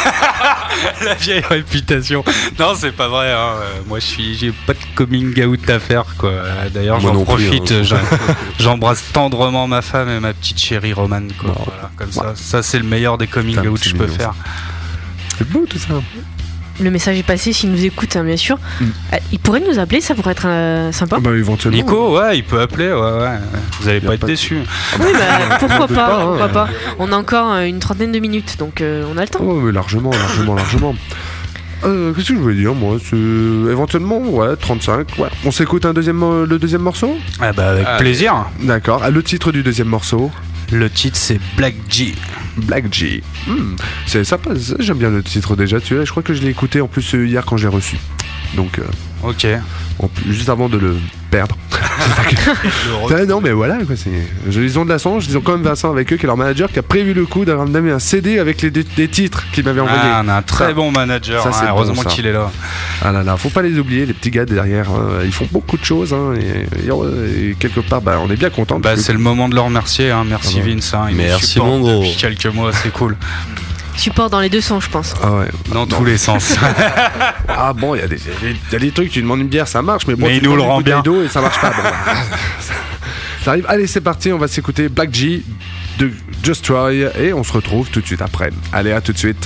la vieille réputation. Non, c'est pas vrai, hein. Moi j'ai pas de coming out à faire, quoi. D'ailleurs, j'en profite, j'embrasse tendrement ma femme et ma petite chérie Romane, quoi. Voilà, comme ça c'est le meilleur des coming out que je peux faire. C'est beau tout ça. le message est passé, s'il nous écoute, hein, bien sûr. Il pourrait nous appeler, ça pourrait être sympa. Bah, éventuellement. Nico, ouais, il peut appeler, ouais. Vous allez pas être déçus. Oui, bah, pourquoi pas. On a encore une trentaine de minutes, donc on a le temps. Oh, mais largement. Qu'est-ce que je voulais dire, moi? C'est éventuellement, ouais, 35. Ouais. On s'écoute le deuxième morceau? Ah bah avec plaisir. D'accord. Le titre du deuxième morceau? Le titre c'est Black G. Black G. C'est sympa, j'aime bien le titre déjà. Je crois que je l'ai écouté en plus hier quand j'ai reçu. Donc, ok. Juste avant de le perdre. Non, mais voilà, quoi. Ils ont de la chance. Ils ont quand même Vincent avec eux, qui est leur manager, qui a prévu le coup d'avoir donné un CD avec des titres qu'il m'avait envoyés. Ah, on a un très bon manager. Ça, c'est heureusement bon, qu'il est là. Ah là là, faut pas les oublier, les petits gars derrière. Hein. Ils font beaucoup de choses. Hein, et quelque part, on est bien contents. Bah, c'est le moment de le remercier. Hein. Merci Vince. Hein. Merci mon gros. Depuis quelques mois, c'est cool. Support dans les deux sens, je pense. Ah ouais. Dans tous les sens. Ah bon, il y a des trucs, tu demandes une bière, ça marche, mais bon, mais tu il nous le rend bien. Et ça marche pas. Ça arrive. Allez, c'est parti, on va s'écouter Black G de Just Try et on se retrouve tout de suite après. Allez, à tout de suite.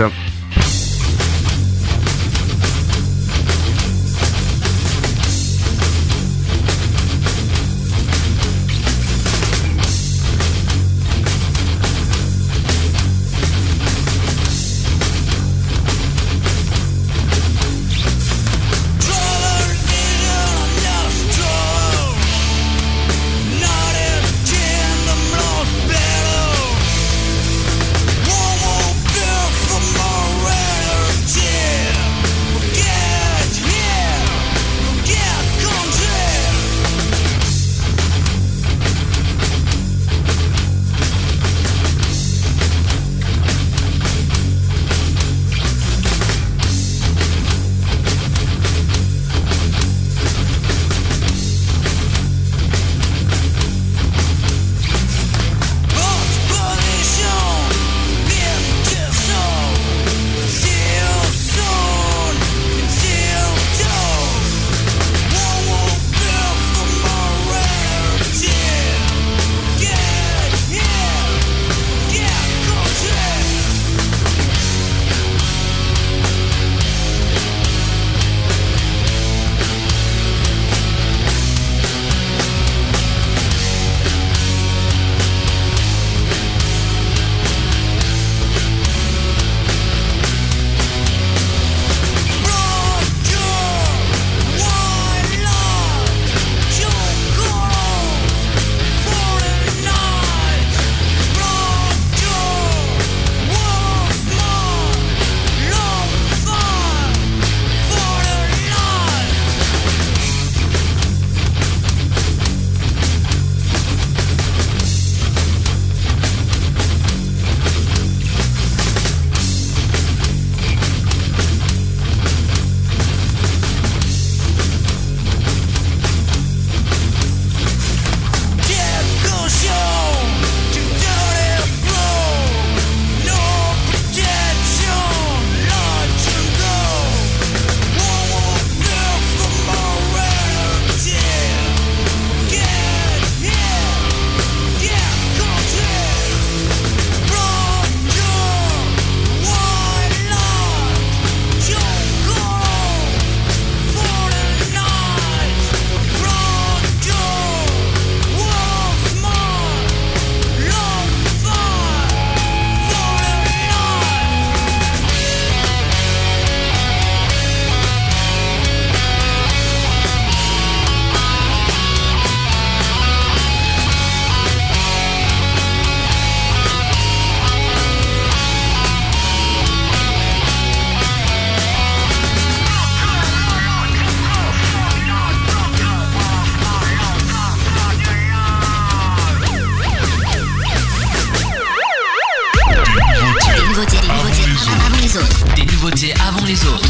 nouveautés avant les autres.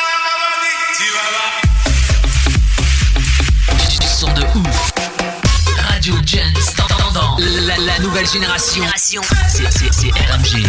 Son de ouf. Radio Gen Standard. La nouvelle génération. C'est RMG.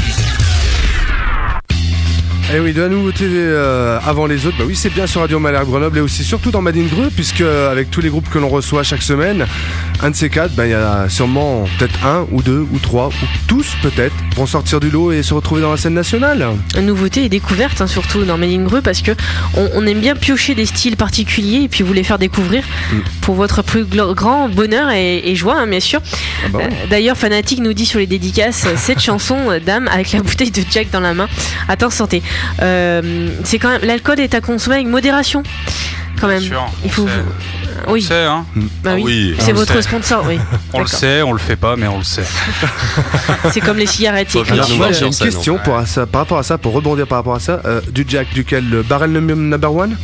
Et oui, de la nouveauté avant les autres, bah oui, c'est bien sur Radio Malherbe Grenoble et aussi surtout dans Mad in Greux, puisque avec tous les groupes que l'on reçoit chaque semaine, un de ces quatre, il y a sûrement peut-être un ou deux ou trois ou tous peut-être vont sortir du lot et se retrouver dans la scène nationale. Nouveauté et découverte, hein, surtout dans Made in Greux, parce que on aime bien piocher des styles particuliers et puis vous les faire découvrir pour votre plus grand bonheur et joie, hein, bien sûr. Ah bah ouais. D'ailleurs, Fanatic nous dit sur les dédicaces cette chanson, dame, avec la bouteille de Jack dans la main. Attends, santé. C'est quand même, l'alcool est à consommer avec modération. Quand même. Bien sûr, il faut. on Oui. le sait, hein. Bah oui. Oui, C'est on le votre sait. sponsor, oui. On le D'accord. sait, on le fait pas, mais on le sait. C'est comme les cigarettes. Faut c'est venir quand nous tu voir veux. sur Une scène, question par rapport à ça, pour rebondir par rapport à ça, du Jack, duquel le barrel number one?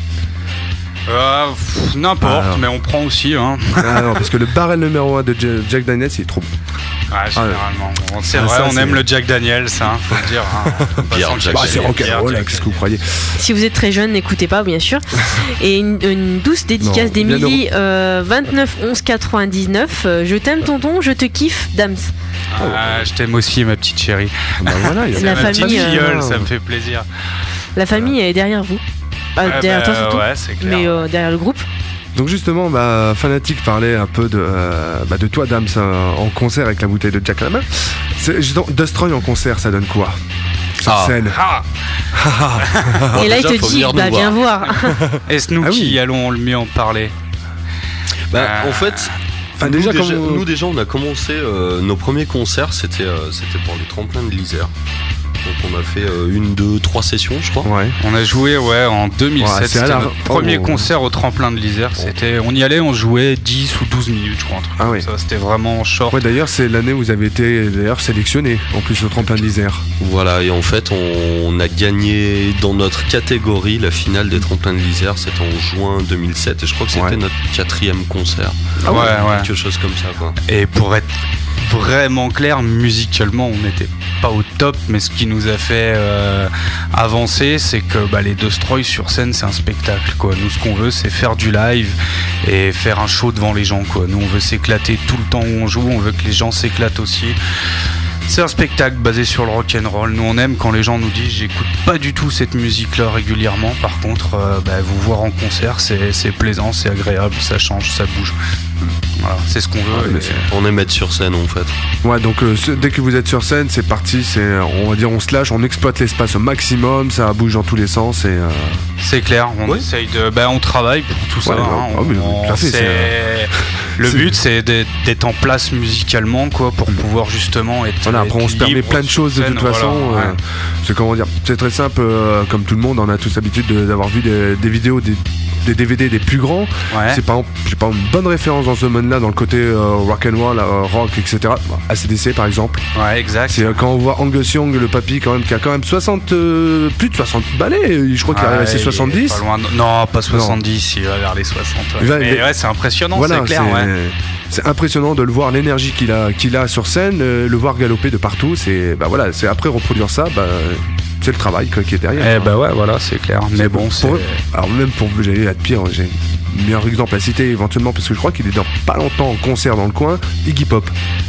N'importe, Alors. mais on prend aussi, hein. Ah non, parce que le barrel numéro 1 de Jack Daniels, il est trop bon. Ouais, généralement. C'est Ah, vrai, ça, on c'est- aime le Jack Daniels, hein, faut le dire. Hein. Bière Jack Bah, c'est Daniels. rock'n'roll, Jack qu'est-ce que vous croyez? Si vous êtes très jeune, n'écoutez pas, bien sûr. Et une douce dédicace Non, bien d'Emilie, 29 11 99. Je t'aime, tonton, je te kiffe, Dams. Ah, je t'aime aussi, ma petite chérie. Bah voilà, il y a La Ma petite famille, filleule, ça me fait plaisir. La famille est derrière vous. Derrière toi surtout, Ouais, c'est clair. mais derrière le groupe. Donc justement, Fanatic parlait un peu de toi, Dams, en concert avec la bouteille de Jack à la main. Justement, Destroy en concert, ça donne quoi sur Ah. scène? Ah, Et là, il déjà, te faut dit, venir nous viens voir. est-ce nous Ah oui. qui allons le mieux en parler? En fait, Enfin, nous, déjà, déjà, comme- nous, déjà, on a commencé nos premiers concerts, c'était pour le tremplin de l'Isère. Donc on a fait 1, 2, 3 sessions, je crois. Ouais. On a joué en 2007, Ouais, c'est à c'était la- notre premier oh. concert au tremplin de l'Isère. On y allait, on jouait 10 ou 12 minutes, je crois. Un truc Ah comme oui. ça. C'était vraiment short. Ouais, d'ailleurs, c'est l'année où vous avez été d'ailleurs sélectionné, en plus au tremplin de l'Isère. Voilà, et en fait, on a gagné dans notre catégorie la finale des tremplins de l'Isère. C'était en juin 2007, et je crois que c'était Ouais. notre 4e concert. Ah ouais. Quelque chose comme ça, quoi. Et pour être vraiment clair, musicalement, on n'était pas au top, mais ce qui nous a fait avancer, c'est que les Destroy sur scène, c'est un spectacle, quoi. Nous, ce qu'on veut, c'est faire du live et faire un show devant les gens, quoi. Nous, on veut s'éclater tout le temps où on joue, on veut que les gens s'éclatent aussi. C'est un spectacle basé sur le rock'n'roll. Nous, on aime quand les gens nous disent j'écoute pas du tout cette musique-là régulièrement. Par contre, vous voir en concert, c'est plaisant, c'est agréable, ça change, ça bouge. Voilà, c'est ce qu'on veut. et- On aime être sur scène, en fait. Ouais, donc dès que vous êtes sur scène, c'est parti, on va dire on se lâche, on exploite l'espace au maximum, ça bouge dans tous les sens et C'est clair, on Ouais. essaye de. On travaille pour tout ça. Ouais, hein. ouais, mais tout à fait, Le c'est- but, c'est d'être en place musicalement, quoi, pour pouvoir justement être. voilà, après on être se permet libre plein de sur choses de scène, toute façon. voilà, ouais. C'est comment dire, c'est très simple, comme tout le monde, on a tous l'habitude d'avoir vu des vidéos, des DVD des plus grands. Ouais. C'est j'ai pas une bonne référence dans ce domaine-là, dans le côté rock'n'roll, rock, etc. ACDC par exemple. Ouais, exact. C'est quand on voit Angus Young, le papy, quand même, qui a quand même plus de 60 balais. Je crois qu'il arrive à ses il est 70. pas loin de- Non, pas 70, il va vers les 60. Ouais. Il va- Mais il- ouais, c'est impressionnant, Voilà, c'est clair. Ouais. c'est impressionnant de le voir, l'énergie qu'il a sur scène, le voir galoper de partout. C'est après reproduire ça, c'est le travail quoi, qui est derrière. quoi. Ouais, voilà, c'est clair. Mais bon, c'est. Alors même pour j'allais être pire, j'ai un meilleur exemple à citer éventuellement parce que je crois qu'il est dans pas longtemps en concert dans le coin, Iggy Pop.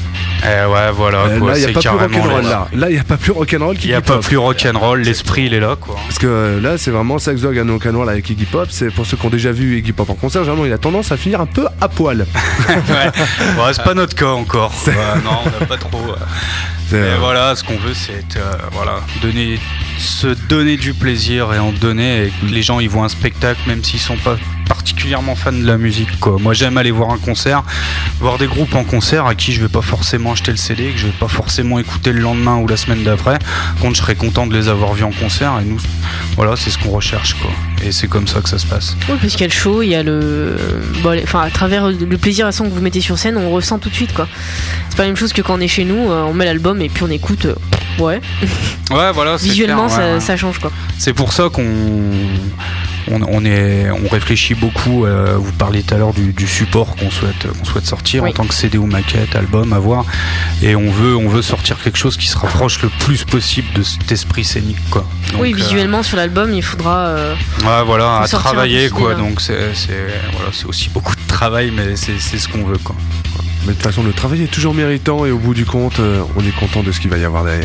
Ouais, voilà. Quoi, Là il n'y a c'est pas plus carrément rock'n'roll là. là. Là il n'y a pas plus rock'n'roll Il qu'Iggy n'y a pas Pop. plus rock'n'roll, l'esprit il est là, quoi. Parce que là c'est vraiment Sex Dog and Rock'n'Roll avec Iggy Pop. C'est pour ceux qui ont déjà vu Iggy Pop en concert, généralement il a tendance à finir un peu à poil. Ouais, c'est pas notre cas encore. Non, on n'a pas trop. C'est, Mais voilà, ce qu'on veut, c'est se donner du plaisir et en donner. Et que les gens ils voient un spectacle, même s'ils sont pas particulièrement fans de la musique, quoi. Moi, j'aime aller voir un concert, voir des groupes en concert à qui je vais pas forcément acheter le CD, que je vais pas forcément écouter le lendemain ou la semaine d'après. Par contre, je serais content de les avoir vus en concert. Et nous, voilà, c'est ce qu'on recherche, quoi. Et c'est comme ça que ça se passe. Oui, parce qu'il y a le show, il y a à travers le plaisir à son que vous mettez sur scène, on ressent tout de suite, quoi. C'est pas la même chose que quand on est chez nous, on met l'album et puis on écoute. Ouais. Ouais, voilà. c'est Visuellement, clair, ouais, ouais. ça change, quoi. C'est pour ça qu'on réfléchit beaucoup. Vous parliez tout à l'heure du support qu'on souhaite sortir Oui. en tant que CD ou maquette, album, à voir. Et on veut sortir quelque chose qui se rapproche le plus possible de cet esprit scénique, quoi. Donc, oui, visuellement sur l'album, il faudra. ouais, voilà, faut à sortir un travailler, peu quoi. d'idée, là. Donc c'est aussi beaucoup de travail, mais c'est ce qu'on veut, quoi. Mais de toute façon le travail est toujours méritant et au bout du compte on est content de ce qu'il va y avoir derrière.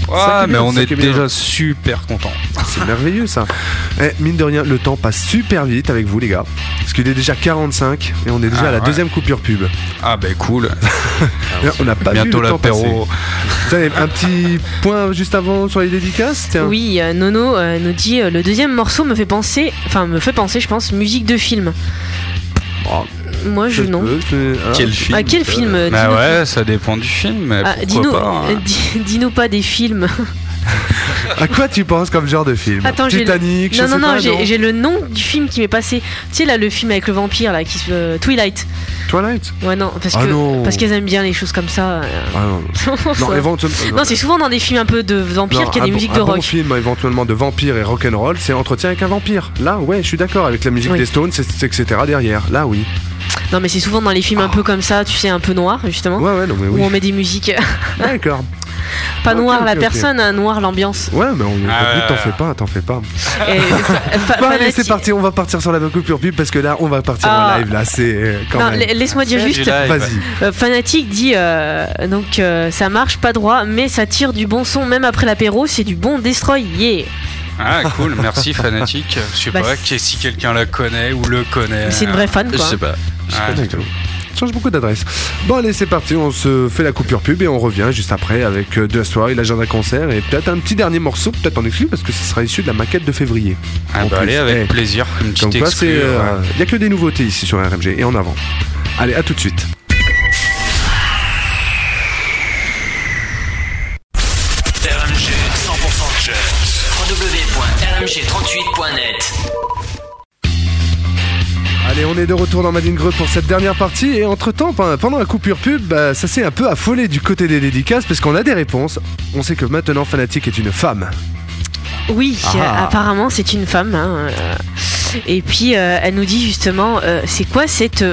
C'est ça qui est mais bien, on c'est ça est qui est bien. déjà super contents. C'est merveilleux ça. Mine de rien, le temps passe super vite avec vous les gars. Parce qu'il est déjà 45 et on est déjà à la deuxième coupure pub. Ah bah cool. On n'a pas Bientôt vu le temps passer. l'apéro. Vous avez un petit point juste avant sur les dédicaces, tiens. Oui, Nono nous dit le deuxième morceau me fait penser, je pense, musique de film. Oh, Moi, je non. Quel film Ah, quel film Bah dis-nous- ouais, ça dépend du film. Mais Ah, pourquoi pas, hein. dis-nous pas des films. À quoi tu penses comme genre de film? Attends, Titanic, je sais non, pas, j'ai le nom du film qui m'est passé. Tu sais là, le film avec le vampire là, Twilight. Twilight. Ouais non, non. parce qu'elles aiment bien les choses comme ça. Ah non. Non, éventuellement. Non, c'est souvent dans des films un peu de vampires qu'il y a des musiques de un rock. bon film éventuellement de vampire et rock'n'roll, c'est Entretien avec un vampire. Là, ouais, je suis d'accord avec la musique Oui. des Stones, etc. derrière. Là, oui. Non, mais c'est souvent dans les films un peu comme ça, tu sais, un peu noirs justement. Ouais, non, mais oui. Où on met des musiques. D'accord. Pas Ok, noir la ok. personne, hein, noir l'ambiance. Ouais, mais on Ah, t'en fais pas. Et, Bon, allez, c'est parti, on va partir sur la coupure pub parce que là, on va partir en live. Là, c'est quand Non, même. laisse-moi dire C'est juste. du live. Vas-y. Fanatique dit donc ça marche pas droit, mais ça tire du bon son même après l'apéro, c'est du bon destroy, yeah. Ah cool, merci Fanatique. Je sais Bah, pas si quelqu'un la connaît ou le connaît. C'est une vraie fan Je quoi. sais pas. Ah, D'accord. Change beaucoup d'adresses. Bon allez c'est parti, on se fait la coupure pub et on revient juste après avec Destroy, l'agenda concert et peut-être un petit dernier morceau, peut-être en exclu parce que ce sera issu de la maquette de février. Ah En bah plus. allez, avec Eh, plaisir. Une Comme petite quoi exclue. il y a que des nouveautés ici sur RMG et en avant. Allez à tout de suite. RMG 100% Jazz. www.rmg38.net. Allez, on est de retour dans Madine Greux pour cette dernière partie et entre-temps, pendant la coupure pub, bah, ça s'est un peu affolé du côté des dédicaces parce qu'on a des réponses. On sait que maintenant Fanatique est une femme. Oui, Ah. apparemment c'est une femme. Hein, et puis elle nous dit justement, c'est quoi cette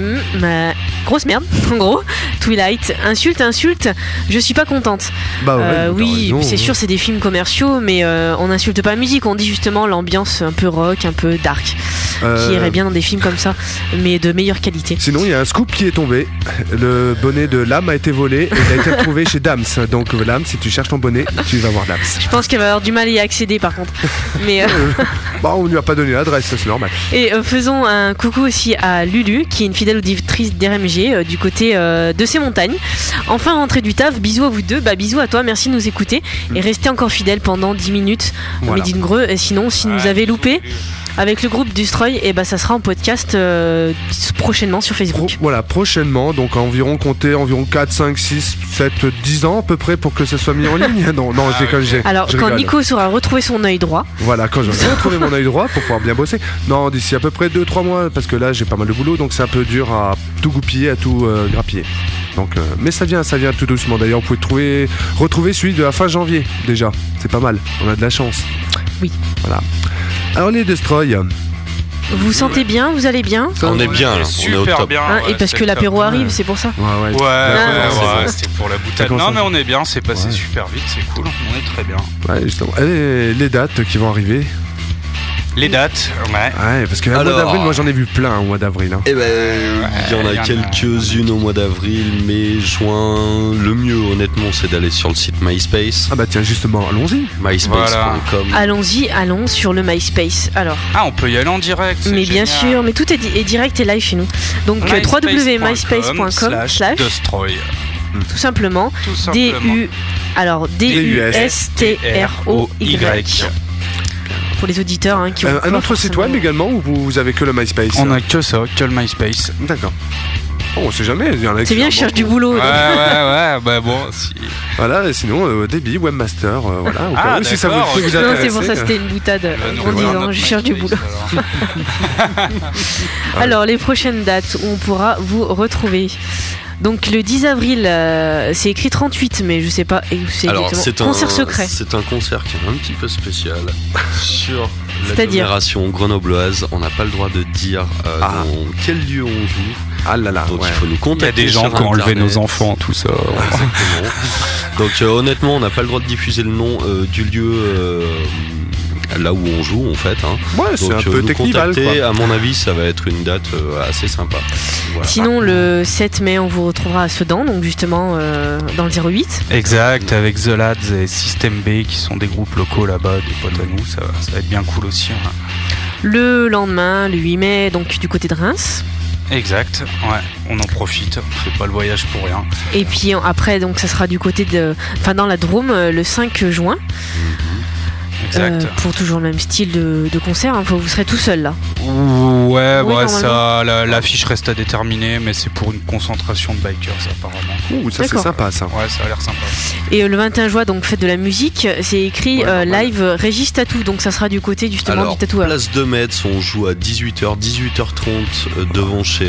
grosse merde, en gros, Twilight, insulte, je suis pas contente. Bah ouais, t'as oui, raison, c'est hein. sûr, c'est des films commerciaux, mais on n'insulte pas la musique, on dit justement l'ambiance un peu rock, un peu dark, qui irait bien dans des films comme ça, mais de meilleure qualité. Sinon, il y a un scoop qui est tombé. Le bonnet de Lame a été volé et il a été retrouvé chez Dams. Donc, Lame, si tu cherches ton bonnet, tu vas voir Dams. Je pense qu'elle va avoir du mal à y accéder par contre. Mais, Bon, on lui a pas donné l'adresse, ça, c'est normal. et faisons un coucou aussi à Lulu, qui est une fidèle auditrice d'RMG du côté de ces montagnes. Enfin rentrée du taf, bisous à vous deux, bah bisous à toi, merci de nous écouter et restez encore fidèles pendant 10 minutes. Voilà. Médine Greux, et sinon si vous avez loupé avec le groupe Destroy, et bah ça sera en podcast prochainement sur Facebook. Voilà, prochainement, donc comptez environ 4, 5, 6, 7, 10 ans à peu près pour que ça soit mis en ligne. Non, je déconne, Alors je quand rigole. Nico saura retrouver son œil droit, Voilà, quand j'aurai retrouvé mon œil droit pour pouvoir bien bosser. Non, d'ici à peu près 2-3 mois, parce que là j'ai pas mal de boulot, donc c'est un peu dur à tout goupiller, à tout grappiller. Donc, mais ça vient tout doucement. D'ailleurs, vous pouvez retrouver celui de la fin janvier déjà. C'est pas mal, on a de la chance. Oui. Voilà. Alors les Destroy. vous vous sentez bien, vous allez bien On est bien là, on est au super top. bien. Hein, ouais, et parce c'est que le top. l'apéro arrive, c'est pour ça. Ouais. Ouais, c'était pour la boutade. C'est Non, comme mais ça. on est bien, c'est passé Ouais. super vite, c'est cool, on est très bien. Ouais, justement. Et les dates qui vont arriver. Les dates, ouais. Ouais, parce que le mois Alors. d'avril, moi j'en ai vu plein au mois d'avril. Hein. Eh ben, il y en il y a en a. quelques-unes au mois d'avril, mai, juin. Le mieux, honnêtement, c'est d'aller sur le site MySpace. Ah bah tiens, justement, allons-y. MySpace.com. Allons sur le MySpace. Alors, Ah, on peut y aller en direct. c'est mais bien génial. sûr, mais tout est direct et live chez nous. Donc www.myspace.com/ Destroy. tout simplement Tout simplement. DUSTROY pour les auditeurs hein, qui ont Un pas autre site forcément- web également ou vous avez que le MySpace? On a que ça, que le MySpace. D'accord. Bon, on sait jamais. Il y en a qui C'est bien, sont je cherche bons. du boulot. Ouais, donc. bah bon, si. Voilà, et sinon, débit, webmaster, voilà. Au Ah, cas où, si ça vous, d'accord, peut vous ok. Non, intéresser. c'est pour ça, c'était une boutade en Voilà, disant notre je cherche du boulot. MySpace, alors. Alors, les prochaines dates où on pourra vous retrouver. Donc, le 10 avril, c'est écrit 38, mais je sais pas où c'est Alors, exactement. Concert secret. C'est un concert qui est un petit peu spécial sur C'est-à-dire l'agglomération grenobloise. On n'a pas le droit de dire dans quel lieu on joue. Ah là là, Donc ouais. il faut nous Il y a contacter. des gens sur qui ont enlevé Internet. nos enfants, tout ça. Exactement. Donc honnêtement, on n'a pas le droit de diffuser le nom du lieu là où on joue en fait. Hein. Ouais, c'est Donc, un peu nous technival, contacter, quoi. à mon avis, ça va être une date assez sympa. Voilà. Sinon, le 7 mai, on vous retrouvera à Sedan, donc justement dans le 08. Exact, avec The Lads et System B qui sont des groupes locaux là-bas, des potes à nous, ça va être bien cool aussi. Hein. Le lendemain, le 8 mai, donc du côté de Reims. Exact, ouais, on en profite, on fait pas le voyage pour rien. Et puis après, donc ça sera du côté dans la Drôme, le 5 juin. Exact. Pour toujours le même style de concert, hein. Vous serez tout seul là. Ouais, Oui, ouais, normalement. ça, l'affiche reste à déterminer, mais c'est pour une concentration de bikers apparemment. Ouh, ça c'est D'accord. sympa ça. Ouais, ça a l'air sympa. Et le 21 juin, donc fête de la musique, c'est écrit Ouais, normal. live Régis Tattoo, donc ça sera du côté justement Alors, du tatoueur. place de Metz, on joue à 18h, 18h30 devant chez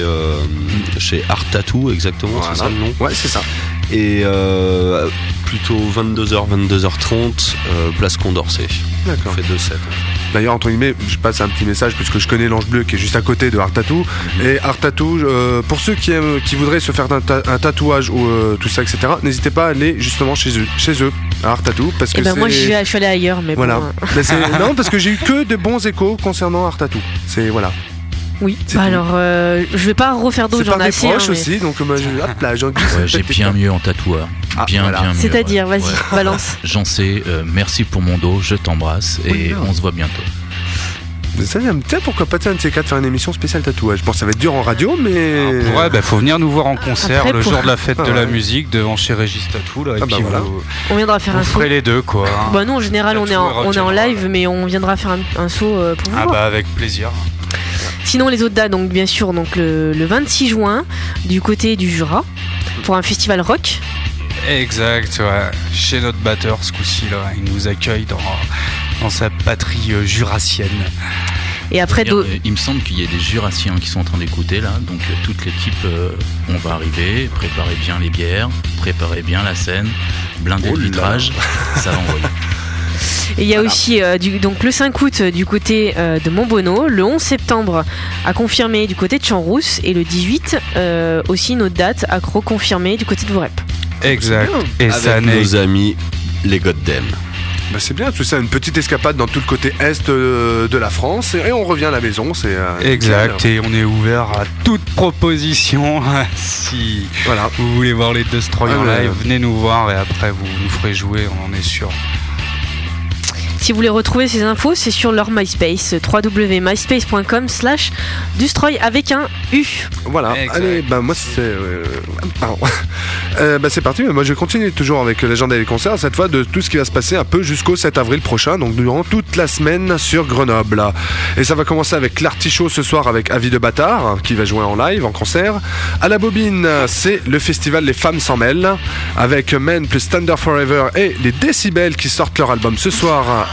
Art Tattoo, exactement, Voilà. c'est ça le nom. Ouais, c'est ça. Et plutôt 22h, 22h30, place Condorcet. D'accord. On fait 2 sets. D'ailleurs, entre guillemets, je passe un petit message puisque je connais l'Ange Bleu qui est juste à côté de Art Tattoo. Et Art Tattoo, pour ceux qui voudraient se faire un tatouage ou tout ça, etc., n'hésitez pas à aller justement chez eux, à Art Tattoo, parce que Et ben moi c'est... je suis allé ailleurs, mais Voilà. bon. Mais non, parce que j'ai eu que de bons échos concernant Art Tattoo. C'est voilà. Oui. C'est Bah tout. alors, je vais pas refaire d'autres, C'est j'en par ai des assez. proches hein, mais- aussi, donc hop là, j'en glisse. Ouais, j'ai bien mieux en tatoueur. Ah, bien voilà. mieux. C'est-à-dire, ouais. vas-y, Ouais. balance. J'en sais, merci pour mon dos, je t'embrasse et Oui, on se voit bientôt. Mais ça, tiens, pourquoi pas, un de ces quatre, faire une émission spéciale tatouage. Bon, ça va être dur en radio, mais. Ouais, bah faut venir nous voir en concert Après, le pour- jour de la fête Ah de la ouais. musique devant chez Régis Tattoo là, et Ah bah puis voilà. On viendra faire vous un saut. ferez les deux quoi. Hein. Bah non, en général, on est Tatoueur, on est en rock'n'roll. live, mais on viendra faire un saut pour vous Ah voir. bah avec plaisir. Sinon, les autres dates, donc bien sûr, donc le 26 juin, du côté du Jura, pour un festival rock. Exact, ouais. Chez notre batteur ce coup-ci là, il nous accueille dans sa patrie jurassienne. Et après, D'ailleurs, il me semble qu'il y a des Jurassiens qui sont en train d'écouter là, donc toute l'équipe, on va arriver, préparez bien les bières, préparez bien la scène, blindez Oh le là vitrage, ça va envoyer. et il y a aussi donc le 5 août du côté de Montbonneau, le 11 septembre à confirmer du côté de Champs-Rousse, et le 18 aussi notre date à reconfirmer du côté de Vorep. Exact. Et ça Avec n'est nos amis, les Goddamn. Bah, c'est bien, tout ça, une petite escapade dans tout le côté est de la France, et on revient à la maison. C'est exact, nickel. et on est ouvert à toute proposition. Si Voilà. vous voulez voir les Destroy Ah, en mais- live, venez nous voir et après vous nous ferez jouer, on en est sûr. Si vous voulez retrouver ces infos, c'est sur leur MySpace, www.myspace.com/Destroy avec un U. Voilà. Exact. Allez, bah moi c'est. Pardon. Bah c'est parti. Moi je vais continuer toujours avec l'agenda des concerts, cette fois de tout ce qui va se passer un peu jusqu'au 7 avril prochain, donc durant toute la semaine sur Grenoble. Et ça va commencer avec l'Artichaut ce soir avec Avis de Bâtard qui va jouer en live, en concert. À la Bobine, c'est le festival Les Femmes s'en mêlent avec Men plus Thunder Forever et les Décibels qui sortent leur album ce soir.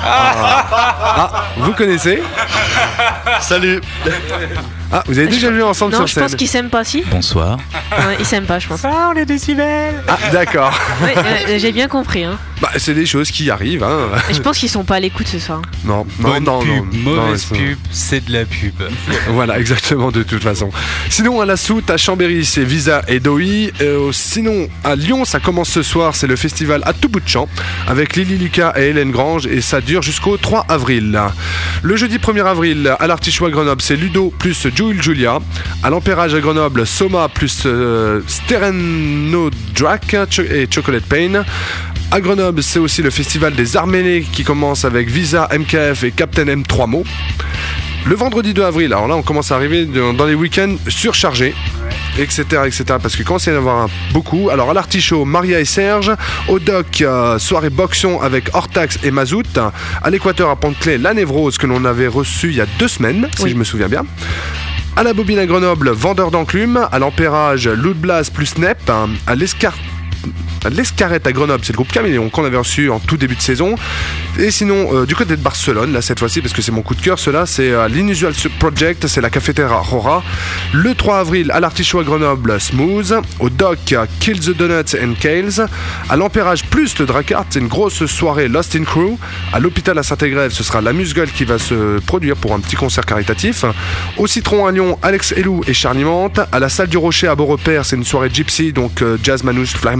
Vous connaissez? Salut. Ah, vous avez déjà vu ensemble Non, sur je scène? pense qu'ils s'aiment pas, si. Bonsoir. Ouais, ils s'aiment pas, je pense. Ah, les décibels. Ah, d'accord. Ouais, j'ai bien compris. Hein. Bah, c'est des choses qui arrivent, hein. Et je pense qu'ils sont pas à l'écoute ce soir. Non, Bonne non, pub, non, mauvaise non, pub, c'est de la pub. Voilà, exactement, de toute façon. Sinon, à la Soute, à Chambéry, c'est Visa et Doi. Sinon, à Lyon, ça commence ce soir, c'est le festival à tout bout de champ, avec Lily Lucas et Hélène Grange, et ça dure jusqu'au 3 avril. Le jeudi 1er avril, à l'Artichaut à Grenoble, c'est Ludo plus Jules Julia. À l'Empérage à Grenoble, Soma plus Stereno Drac et Chocolate Pain. À Grenoble, c'est aussi le festival des arts mêlés qui commence avec Visa, MKF et Captain M 3 mots. Le vendredi 2 avril, alors là on commence à arriver dans les week-ends surchargés, etc., etc. Parce que quand il y en a avoir beaucoup, alors à l'Artichaut, Maria et Serge, au Doc, soirée boxon avec Hortax et Mazout, à l'Équateur à Pont-de-Clay, la Névrose que l'on avait reçue il y a 2 semaines, si je me souviens bien. À la Bobine à Grenoble, Vendeur d'enclume, à l'Empérage, Loot Blast plus Nep, à l'Escarrette à Grenoble, c'est le groupe Caméléon qu'on avait reçu en tout début de saison. Et sinon, du côté de Barcelone, là cette fois-ci, parce que c'est mon coup de cœur, cela c'est l'Inusual Project, c'est la cafétéria Rora. Le 3 avril, à l'Artichaut à Grenoble, Smooth. Au Doc, Kill the Donuts and Kales. À l'Empérage plus le Dracart, c'est une grosse soirée Lost in Crew. À l'hôpital à Saint-Égrève, ce sera la Musgueule qui va se produire pour un petit concert caritatif. Au Citron à Lyon, Alex Elou et Charlie Mante. À la salle du Rocher à Beaurepaire, c'est une soirée gypsy, donc jazz, manouche, flamenco, etc.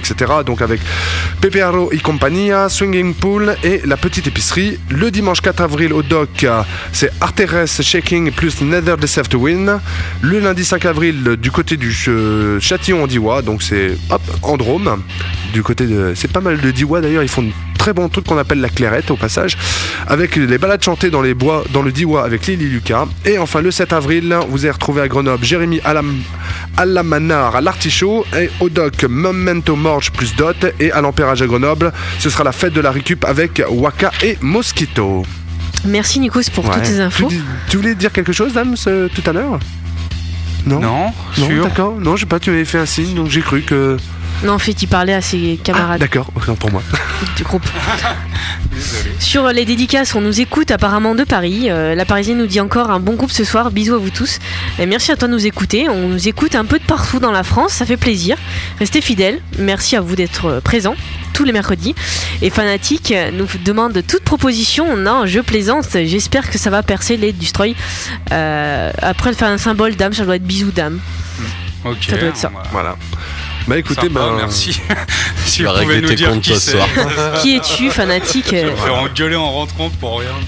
etc. Donc avec Pepearo y Compagnia, Swinging Pool et la petite épicerie. Le dimanche 4 avril au Dock, c'est Arteres Shaking plus Nether Deserve to Win. Le lundi 5 avril du côté du Châtillon-en-Diois, donc c'est en Drôme. Du côté de, c'est pas mal de Diois d'ailleurs, ils font de très bon truc qu'on appelle la clairette au passage, avec les balades chantées dans les bois, dans le Diois avec Lily Lucas. Et enfin le 7 avril, vous allez retrouver à Grenoble Jérémy Alamanar à l'Artichaut, et au Dock Memento Morge plus Dot, et à l'Empérage à Grenoble, ce sera la fête de la récup avec Waka et Mosquito. Merci Nikos pour toutes ces infos. Tu voulais dire quelque chose, Dame, tout à l'heure? Non, sûr. D'accord. Non, je sais pas, tu m'avais fait un signe, donc j'ai cru que... Non, en fait, il parlait à ses camarades. D'accord, autant pour moi. Du groupe. Sur les dédicaces, on nous écoute apparemment de Paris. La Parisienne nous dit encore un bon groupe ce soir. Bisous à vous tous. Et merci à toi de nous écouter. On nous écoute un peu de partout dans la France. Ça fait plaisir. Restez fidèles. Merci à vous d'être présents tous les mercredis. Et Fanatique nous demande toute proposition. Non, je plaisante. J'espère que ça va percer les Destroy. Après, faire un symbole d'âme, ça doit être bisous d'âme. Ok. Ça doit être ça. Voilà. Bah écoutez, merci. Si tu vous vas pouvez régler nous tes dire comptes qui ce c'est. soir. Qui es-tu, Fanatique? Je vais me faire engueuler en rentrant pour rien.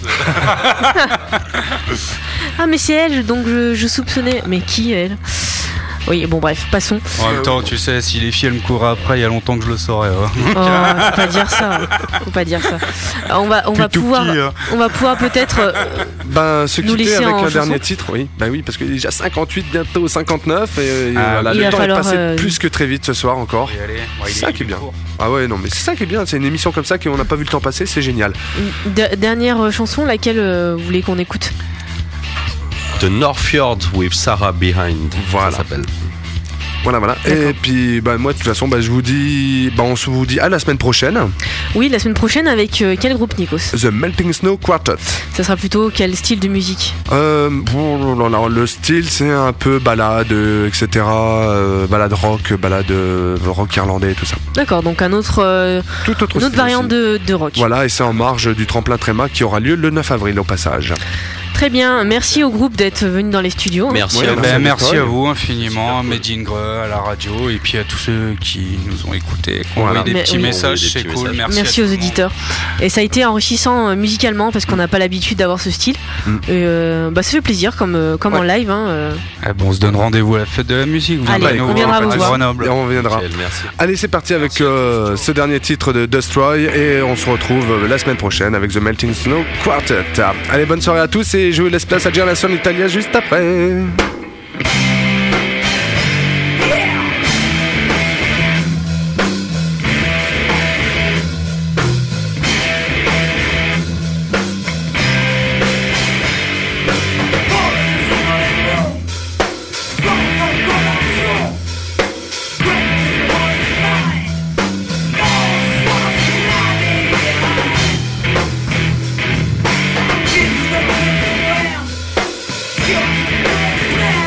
Ah, mais c'est elle, donc je soupçonnais. Mais qui, elle? Oui, bon, bref, passons. En même temps, tu sais, si les filles elles me courent après, il y a longtemps que je le saurais. Oh, faut pas dire ça. Faut pas dire ça. On va pouvoir peut-être se nous quitter laisser avec en un chanson. dernier titre, oui. Bah oui, parce qu'il est déjà 58, bientôt 59, et voilà, il le va temps est falloir, passé plus que très vite ce soir encore. C'est ça qui est bien. Ah ouais, non, mais c'est ça qui est bien. C'est une émission comme ça qu'on n'a pas vu le temps passer, c'est génial. Dernière chanson, laquelle vous voulez qu'on écoute? The North Fjord with Sarah Behind. Voilà. Ça s'appelle. Voilà. Et puis, moi, de toute façon, je vous dis, on se vous dit à la semaine prochaine. Oui, la semaine prochaine avec quel groupe, Nikos? The Melting Snow Quartet. Ça sera plutôt quel style de musique? Le style, c'est un peu balade, etc. Balade rock irlandais, tout ça. D'accord, donc une autre variante de rock. Voilà, et c'est en marge du tremplin Tréma qui aura lieu le 9 avril au passage. Très bien, merci au groupe d'être venu dans les studios. Merci, merci à vous infiniment, Made in Greux, à la radio, et puis à tous ceux qui nous ont écoutés, qui ont envoyé des petits messages, c'est cool. Merci aux auditeurs. Et ça a été enrichissant musicalement parce qu'on n'a pas l'habitude d'avoir ce style. Et, ça fait plaisir comme en live. On se donne rendez-vous à la fête de la musique. Allez, on viendra vous voir. Et on viendra. Allez, c'est parti avec ce dernier titre de Destroy, et on se retrouve la semaine prochaine avec The Melting Snow Quartet. Allez, bonne soirée à tous, et je vous laisse place à Gerson Italia juste après. Yeah.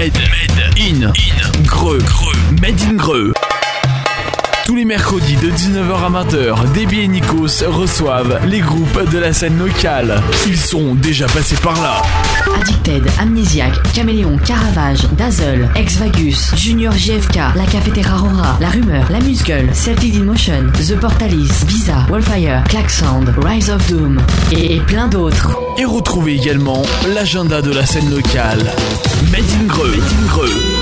Made in Greux. Made in Greux. Tous les mercredis de 19h à 20h, Déby et Nikos reçoivent les groupes de la scène locale. Ils sont déjà passés par là. Addicted, Amnésiaque, Caméléon, Caravage, Dazzle, Ex-Vagus, Junior JFK, La Cafétéria Rora, La Rumeur, La Musgueule, Celtic Motion, The Portalis, Visa, Wildfire, Klaxand, Rise of Doom et plein d'autres. Et retrouvez également l'agenda de la scène locale. Made in Greux.